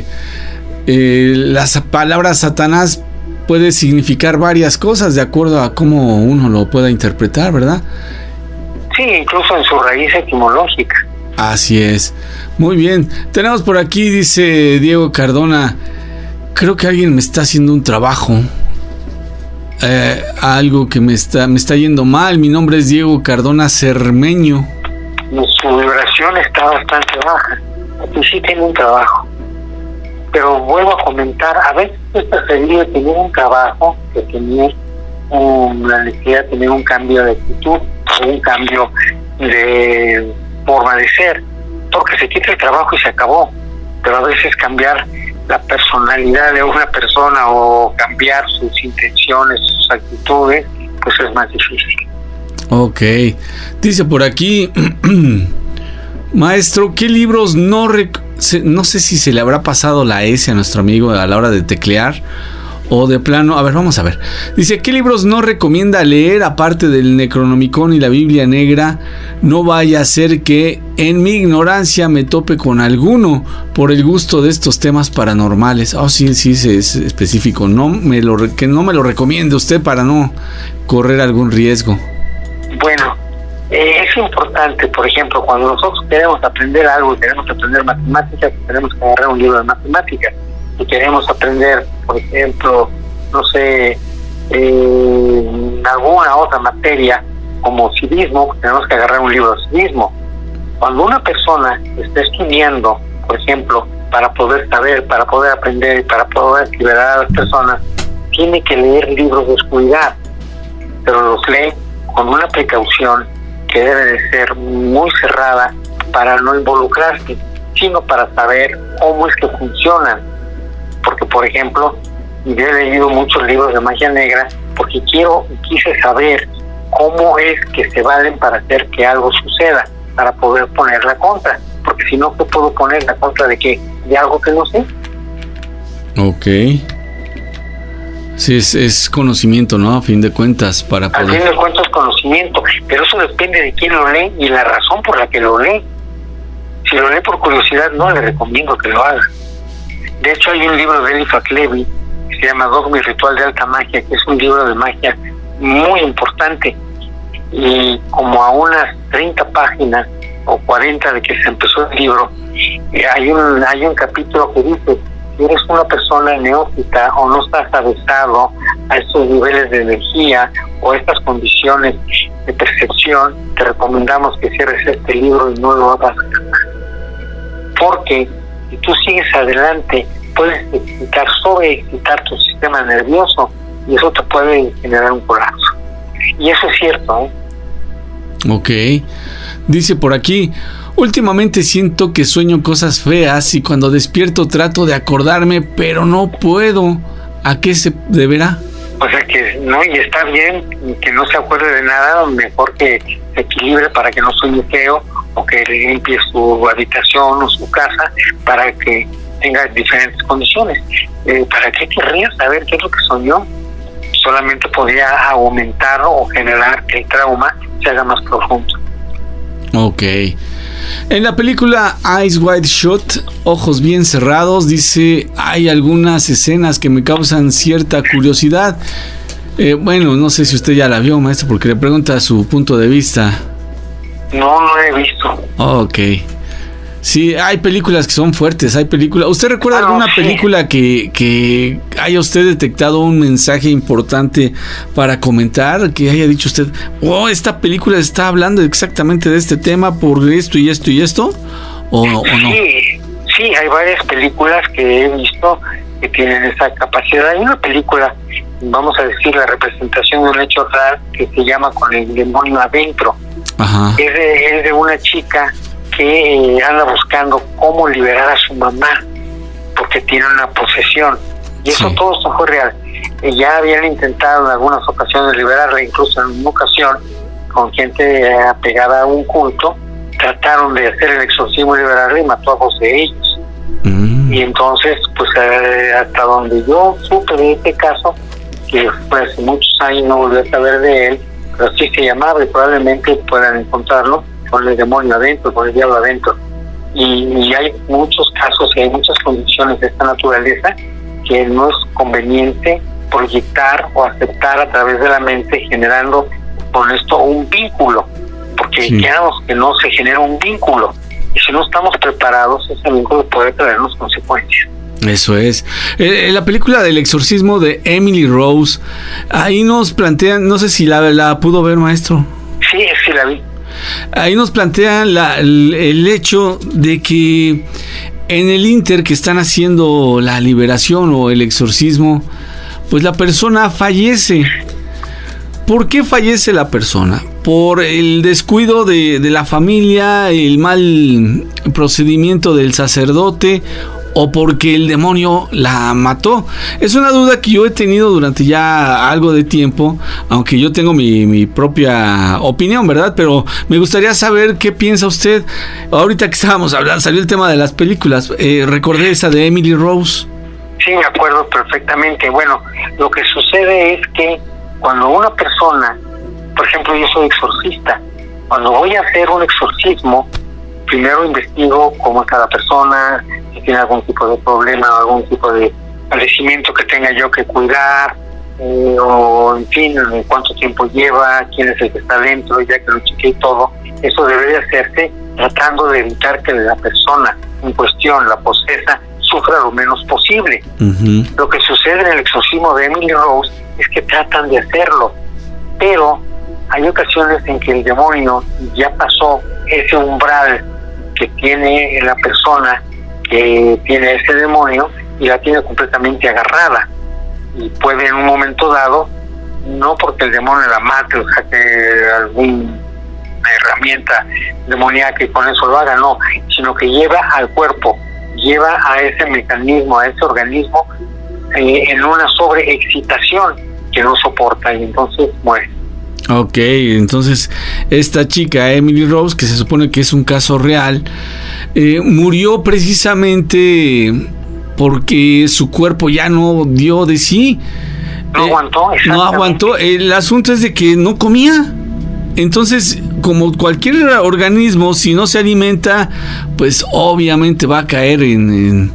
las palabras Satanás puede significar varias cosas de acuerdo a cómo uno lo pueda interpretar, ¿verdad? Sí, incluso en su raíz etimológica. Así es. Muy bien. Tenemos por aquí, dice Diego Cardona, creo que alguien me está haciendo un trabajo. algo que me está yendo mal. Mi nombre es Diego Cardona Cermeño. Su vibración está bastante baja. Aquí sí tiene un trabajo. Pero vuelvo a comentar, a veces es preferible tener un trabajo que tener la necesidad de tener un cambio de actitud o un cambio de forma de ser, porque se quita el trabajo y se acabó. Pero a veces cambiar la personalidad de una persona o cambiar sus intenciones, sus actitudes, pues es más difícil. Ok, dice por aquí, maestro, ¿qué libros no sé si se le habrá pasado la S a nuestro amigo a la hora de teclear o de plano? A ver, vamos a ver. Dice, ¿qué libros no recomienda leer aparte del Necronomicon y la Biblia Negra? No vaya a ser que en mi ignorancia me tope con alguno por el gusto de estos temas paranormales. Oh, sí, es específico. Que no me lo recomiende usted para no correr algún riesgo. Bueno, es importante, por ejemplo, cuando nosotros queremos aprender algo, queremos aprender matemáticas, tenemos que agarrar un libro de matemáticas. Si queremos aprender, por ejemplo, no sé, alguna otra materia como civismo, tenemos que agarrar un libro de civismo. Cuando una persona está estudiando, por ejemplo, para poder saber, para poder aprender, para poder liberar a las personas, tiene que leer libros de oscuridad, pero los lee con una precaución que debe de ser muy cerrada para no involucrarse, sino para saber cómo es que funcionan. Porque, por ejemplo, yo he leído muchos libros de magia negra porque quise saber cómo es que se valen para hacer que algo suceda, para poder poner la contra. Porque si no, ¿qué puedo poner la contra de qué? ¿De algo que no sé? Ok. Sí, es conocimiento, ¿no? A fin de cuentas, para poder... A fin de cuentas, conocimiento, pero eso depende de quién lo lee y la razón por la que lo lee. Si lo lee por curiosidad, no le recomiendo que lo haga. De hecho, hay un libro de Eliphas Levi que se llama Dogma y Ritual de Alta Magia, que es un libro de magia muy importante. Y como a unas 30 páginas o 40 de que se empezó el libro, hay un capítulo que dice: si eres una persona neófita o no estás avesado a estos niveles de energía o estas condiciones de percepción, te recomendamos que cierres este libro y no lo hagas. Porque si tú sigues adelante, puedes sobreexcitar tu sistema nervioso y eso te puede generar un colapso. Y eso es cierto, ¿eh? Ok. Dice por aquí: últimamente siento que sueño cosas feas y cuando despierto trato de acordarme, pero no puedo. ¿A qué se deberá? O sea que no, y está bien que no se acuerde de nada, mejor que se equilibre para que no sueñe feo, o que limpie su habitación o su casa para que tenga diferentes condiciones. ¿Para qué querría saber qué es lo que soñó? Solamente podría aumentar o generar que el trauma se haga más profundo. Ok. En la película Eyes Wide Shut, Ojos Bien Cerrados, dice, hay algunas escenas que me causan cierta curiosidad. Bueno, no sé si usted ya la vio, maestro, porque le pregunta su punto de vista. No he visto. Ok. Sí, hay películas que son fuertes, hay películas... ¿Usted recuerda alguna película que haya usted detectado un mensaje importante para comentar? Que haya dicho usted, oh, esta película está hablando exactamente de este tema por esto y esto y esto, ¿o no? Sí, hay varias películas que he visto que tienen esa capacidad. Hay una película, vamos a decir, la representación de un hecho real que se llama Con el demonio adentro. Ajá. Es de una chica que anda buscando cómo liberar a su mamá porque tiene una posesión, y eso todo esto fue real. Ya habían intentado en algunas ocasiones liberarla, incluso en una ocasión con gente apegada a un culto trataron de hacer el exorcismo y liberarla y mató a 2 de ellos. Y entonces, pues hasta donde yo supe de este caso, que fue hace muchos años, no volví a saber de él, pero sí se llamaba, y probablemente puedan encontrarlo, Con el demonio adentro, con el diablo adentro. Y hay muchos casos y hay muchas condiciones de esta naturaleza que no es conveniente proyectar o aceptar a través de la mente, generando con esto un vínculo, porque queremos que no se genera un vínculo, y si no estamos preparados, ese vínculo puede traernos consecuencias. Eso es. La película del exorcismo de Emily Rose, ahí nos plantean, no sé si la pudo ver, maestro. Sí la vi. Ahí nos plantean el hecho de que en el ínter que están haciendo la liberación o el exorcismo, pues la persona fallece. ¿Por qué fallece la persona? Por el descuido de la familia, el mal procedimiento del sacerdote, o porque el demonio la mató. Es una duda que yo he tenido durante ya algo de tiempo, aunque yo tengo mi propia opinión, ¿verdad? Pero me gustaría saber qué piensa usted. Ahorita que estábamos hablando, salió el tema de las películas. Recordé esa de Emily Rose. Sí, me acuerdo perfectamente. Bueno, lo que sucede es que cuando una persona, por ejemplo, yo soy exorcista, cuando voy a hacer un exorcismo, primero investigo cómo es cada persona, si tiene algún tipo de problema o algún tipo de padecimiento que tenga yo que cuidar, o en fin, cuánto tiempo lleva, quién es el que está dentro, ya que lo chequeé todo. Eso debe de hacerse tratando de evitar que la persona en cuestión, la posesa, sufra lo menos posible. Uh-huh. Lo que sucede en el exorcismo de Emily Rose es que tratan de hacerlo, pero hay ocasiones en que el demonio ya pasó ese umbral que tiene la persona que tiene ese demonio y la tiene completamente agarrada, y puede en un momento dado, no porque el demonio la mate o saque alguna herramienta demoníaca y con eso lo haga, no, sino que lleva al cuerpo, lleva a ese mecanismo, a ese organismo en una sobreexcitación que no soporta, y entonces muere. Ok, entonces esta chica Emily Rose, que se supone que es un caso real, murió precisamente porque su cuerpo ya no dio de sí. No aguantó. No aguantó. El asunto es de que no comía. Entonces, como cualquier organismo, si no se alimenta, pues obviamente va a caer en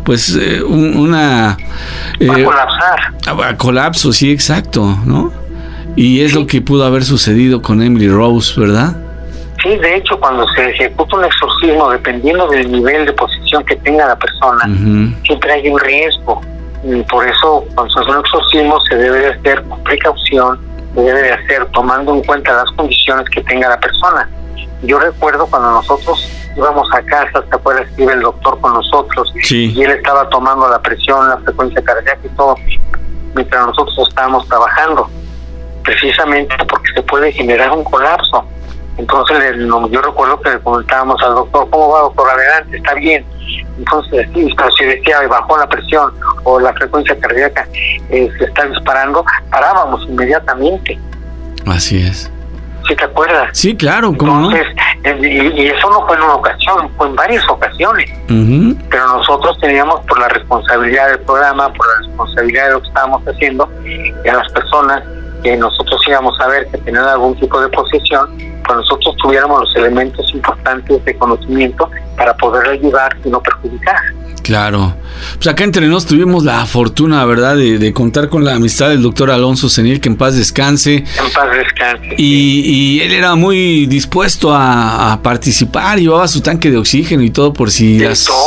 una... va a colapsar. A colapso, sí, exacto, ¿no? Y es lo que pudo haber sucedido con Emily Rose, ¿verdad? Sí, de hecho, cuando se ejecuta un exorcismo, dependiendo del nivel de posesión que tenga la persona, uh-huh, siempre hay un riesgo. Y por eso, cuando se hace un exorcismo, se debe de hacer con precaución, se debe de hacer tomando en cuenta las condiciones que tenga la persona. Yo recuerdo cuando nosotros íbamos a casa, ¿te acuerdas que iba el doctor con nosotros? Sí. Y él estaba tomando la presión, la frecuencia cardíaca y todo, mientras nosotros estábamos trabajando, precisamente porque se puede generar un colapso. Entonces yo recuerdo que le comentábamos al doctor: ¿cómo va, doctor? Adelante, está bien. Entonces, sí, pero si decía bajó la presión o la frecuencia cardíaca se está disparando, parábamos inmediatamente. Así es. ¿Sí te acuerdas? Sí, claro, ¿cómo entonces, no? Y eso no fue en una ocasión, fue en varias ocasiones. Uh-huh. Pero nosotros teníamos, por la responsabilidad del programa, por la responsabilidad de lo que estábamos haciendo, y a las personas que nosotros íbamos a ver que tenían algún tipo de posesión, pues nosotros tuviéramos los elementos importantes de conocimiento para poder ayudar y no perjudicar. Claro. Pues acá entre nos tuvimos la fortuna, ¿verdad?, de contar con la amistad del doctor Alonso Senil, que en paz descanse. En paz descanse. Y él era muy dispuesto a participar, llevaba su tanque de oxígeno y todo por si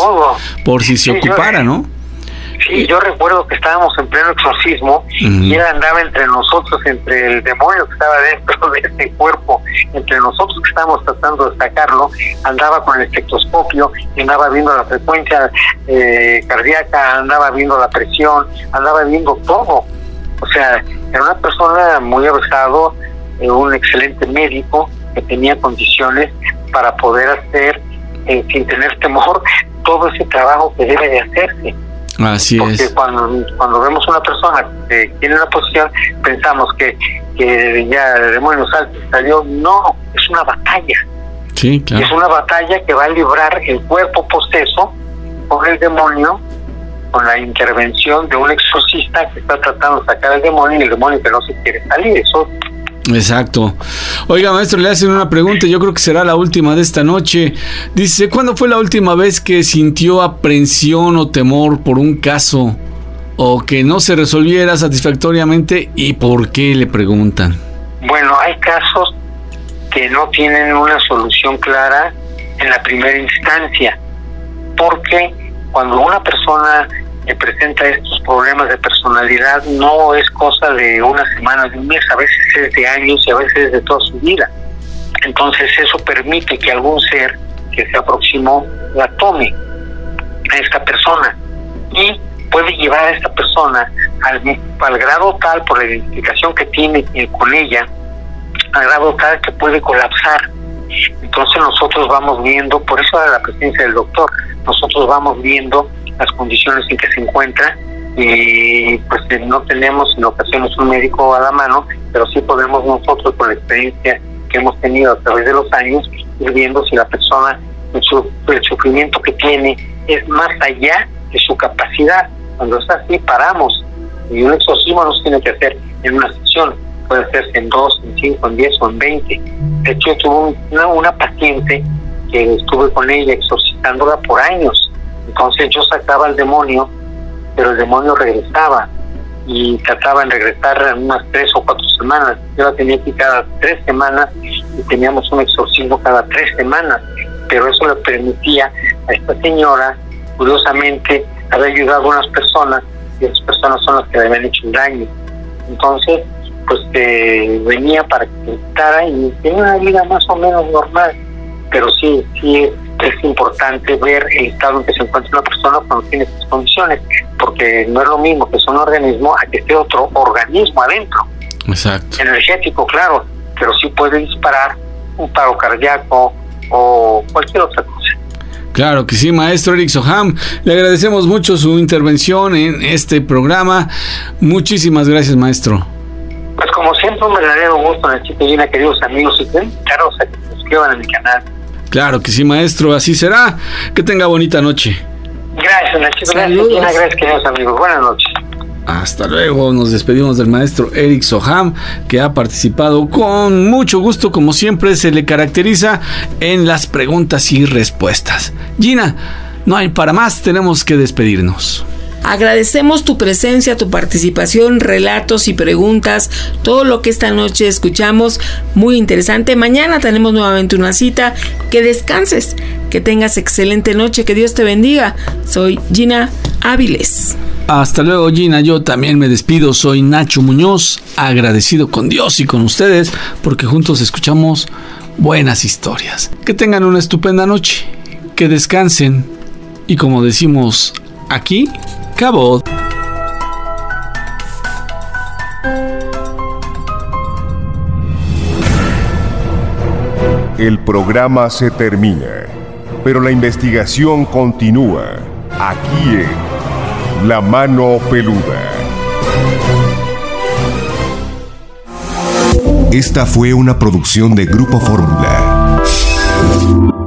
se ocupara, ¿no? Sí, yo recuerdo que estábamos en pleno exorcismo, uh-huh, y él andaba entre nosotros, entre el demonio que estaba dentro de este cuerpo, entre nosotros que estábamos tratando de sacarlo, andaba con el estetoscopio, andaba viendo la frecuencia cardíaca, andaba viendo la presión, andaba viendo todo. O sea, era una persona muy avanzado, un excelente médico que tenía condiciones para poder hacer, sin tener temor, todo ese trabajo que debe de hacerse. Así porque es. Cuando vemos una persona que tiene una posición, pensamos que ya el demonio salió. No, es una batalla. Sí, claro. Es una batalla que va a librar el cuerpo poseso con el demonio, con la intervención de un exorcista que está tratando de sacar al demonio, y el demonio que no se quiere salir. Eso. Exacto. Oiga, maestro, le hacen una pregunta, yo creo que será la última de esta noche. Dice, ¿cuándo fue la última vez que sintió aprensión o temor por un caso o que no se resolviera satisfactoriamente, y por qué, le preguntan? Bueno, hay casos que no tienen una solución clara en la primera instancia, porque cuando una persona presenta estos problemas de personalidad no es cosa de una semana, de un mes, a veces es de años y a veces es de toda su vida. Entonces eso permite que algún ser que se aproximó la tome a esta persona y puede llevar a esta persona al grado tal, por la identificación que tiene con ella, al grado tal que puede colapsar. Entonces nosotros vamos viendo, por eso de la presencia del doctor, nosotros vamos viendo las condiciones en que se encuentra y pues no tenemos en ocasiones un médico a la mano, pero sí podemos nosotros, con la experiencia que hemos tenido a través de los años, ir viendo si la persona, el sufrimiento que tiene es más allá de su capacidad. Cuando es así, paramos, y un exorcismo no se tiene que hacer en una sesión, puede hacerse en 2, en 5, en 10 o en 20. De hecho, yo tuve una paciente que estuve con ella exorcizándola por años. Entonces yo sacaba al demonio, pero el demonio regresaba y trataba de regresar en unas 3 o 4 semanas. Yo la tenía aquí cada 3 semanas y teníamos un exorcismo cada 3 semanas, pero eso le permitía a esta señora, curiosamente, haber ayudado a unas personas y esas personas son las que le habían hecho un daño. Entonces, pues venía para que estara y tenía una vida más o menos normal, pero sí es importante ver el estado en que se encuentra una persona cuando tiene estas condiciones, porque no es lo mismo que sea un organismo a que esté otro organismo adentro. Exacto. Energético, claro, pero sí puede disparar un paro cardíaco o cualquier otra cosa. Claro que sí, maestro Eric Soham. Le agradecemos mucho su intervención en este programa. Muchísimas gracias, maestro. Pues como siempre, un verdadero gusto, Nachito Gina, queridos amigos, y invitaros a que se suscriban a mi canal. Claro que sí, maestro, así será. Que tenga bonita noche. Gracias, Nachito. Gracias, Gina, gracias, queridos amigos. Buenas noches. Hasta luego, nos despedimos del maestro Eric Soham, que ha participado con mucho gusto, como siempre se le caracteriza en las preguntas y respuestas. Gina, no hay para más, tenemos que despedirnos. Agradecemos tu presencia, tu participación, relatos y preguntas, todo lo que esta noche escuchamos, muy interesante. Mañana tenemos nuevamente una cita. Que descanses, que tengas excelente noche, que Dios te bendiga. Soy Gina Áviles. Hasta luego, Gina. Yo también me despido. Soy Nacho Muñoz, agradecido con Dios y con ustedes porque juntos escuchamos buenas historias. Que tengan una estupenda noche, que descansen y, como decimos aquí, cabot. El programa se termina, pero la investigación continúa aquí en La Mano Peluda. Esta fue una producción de Grupo Fórmula.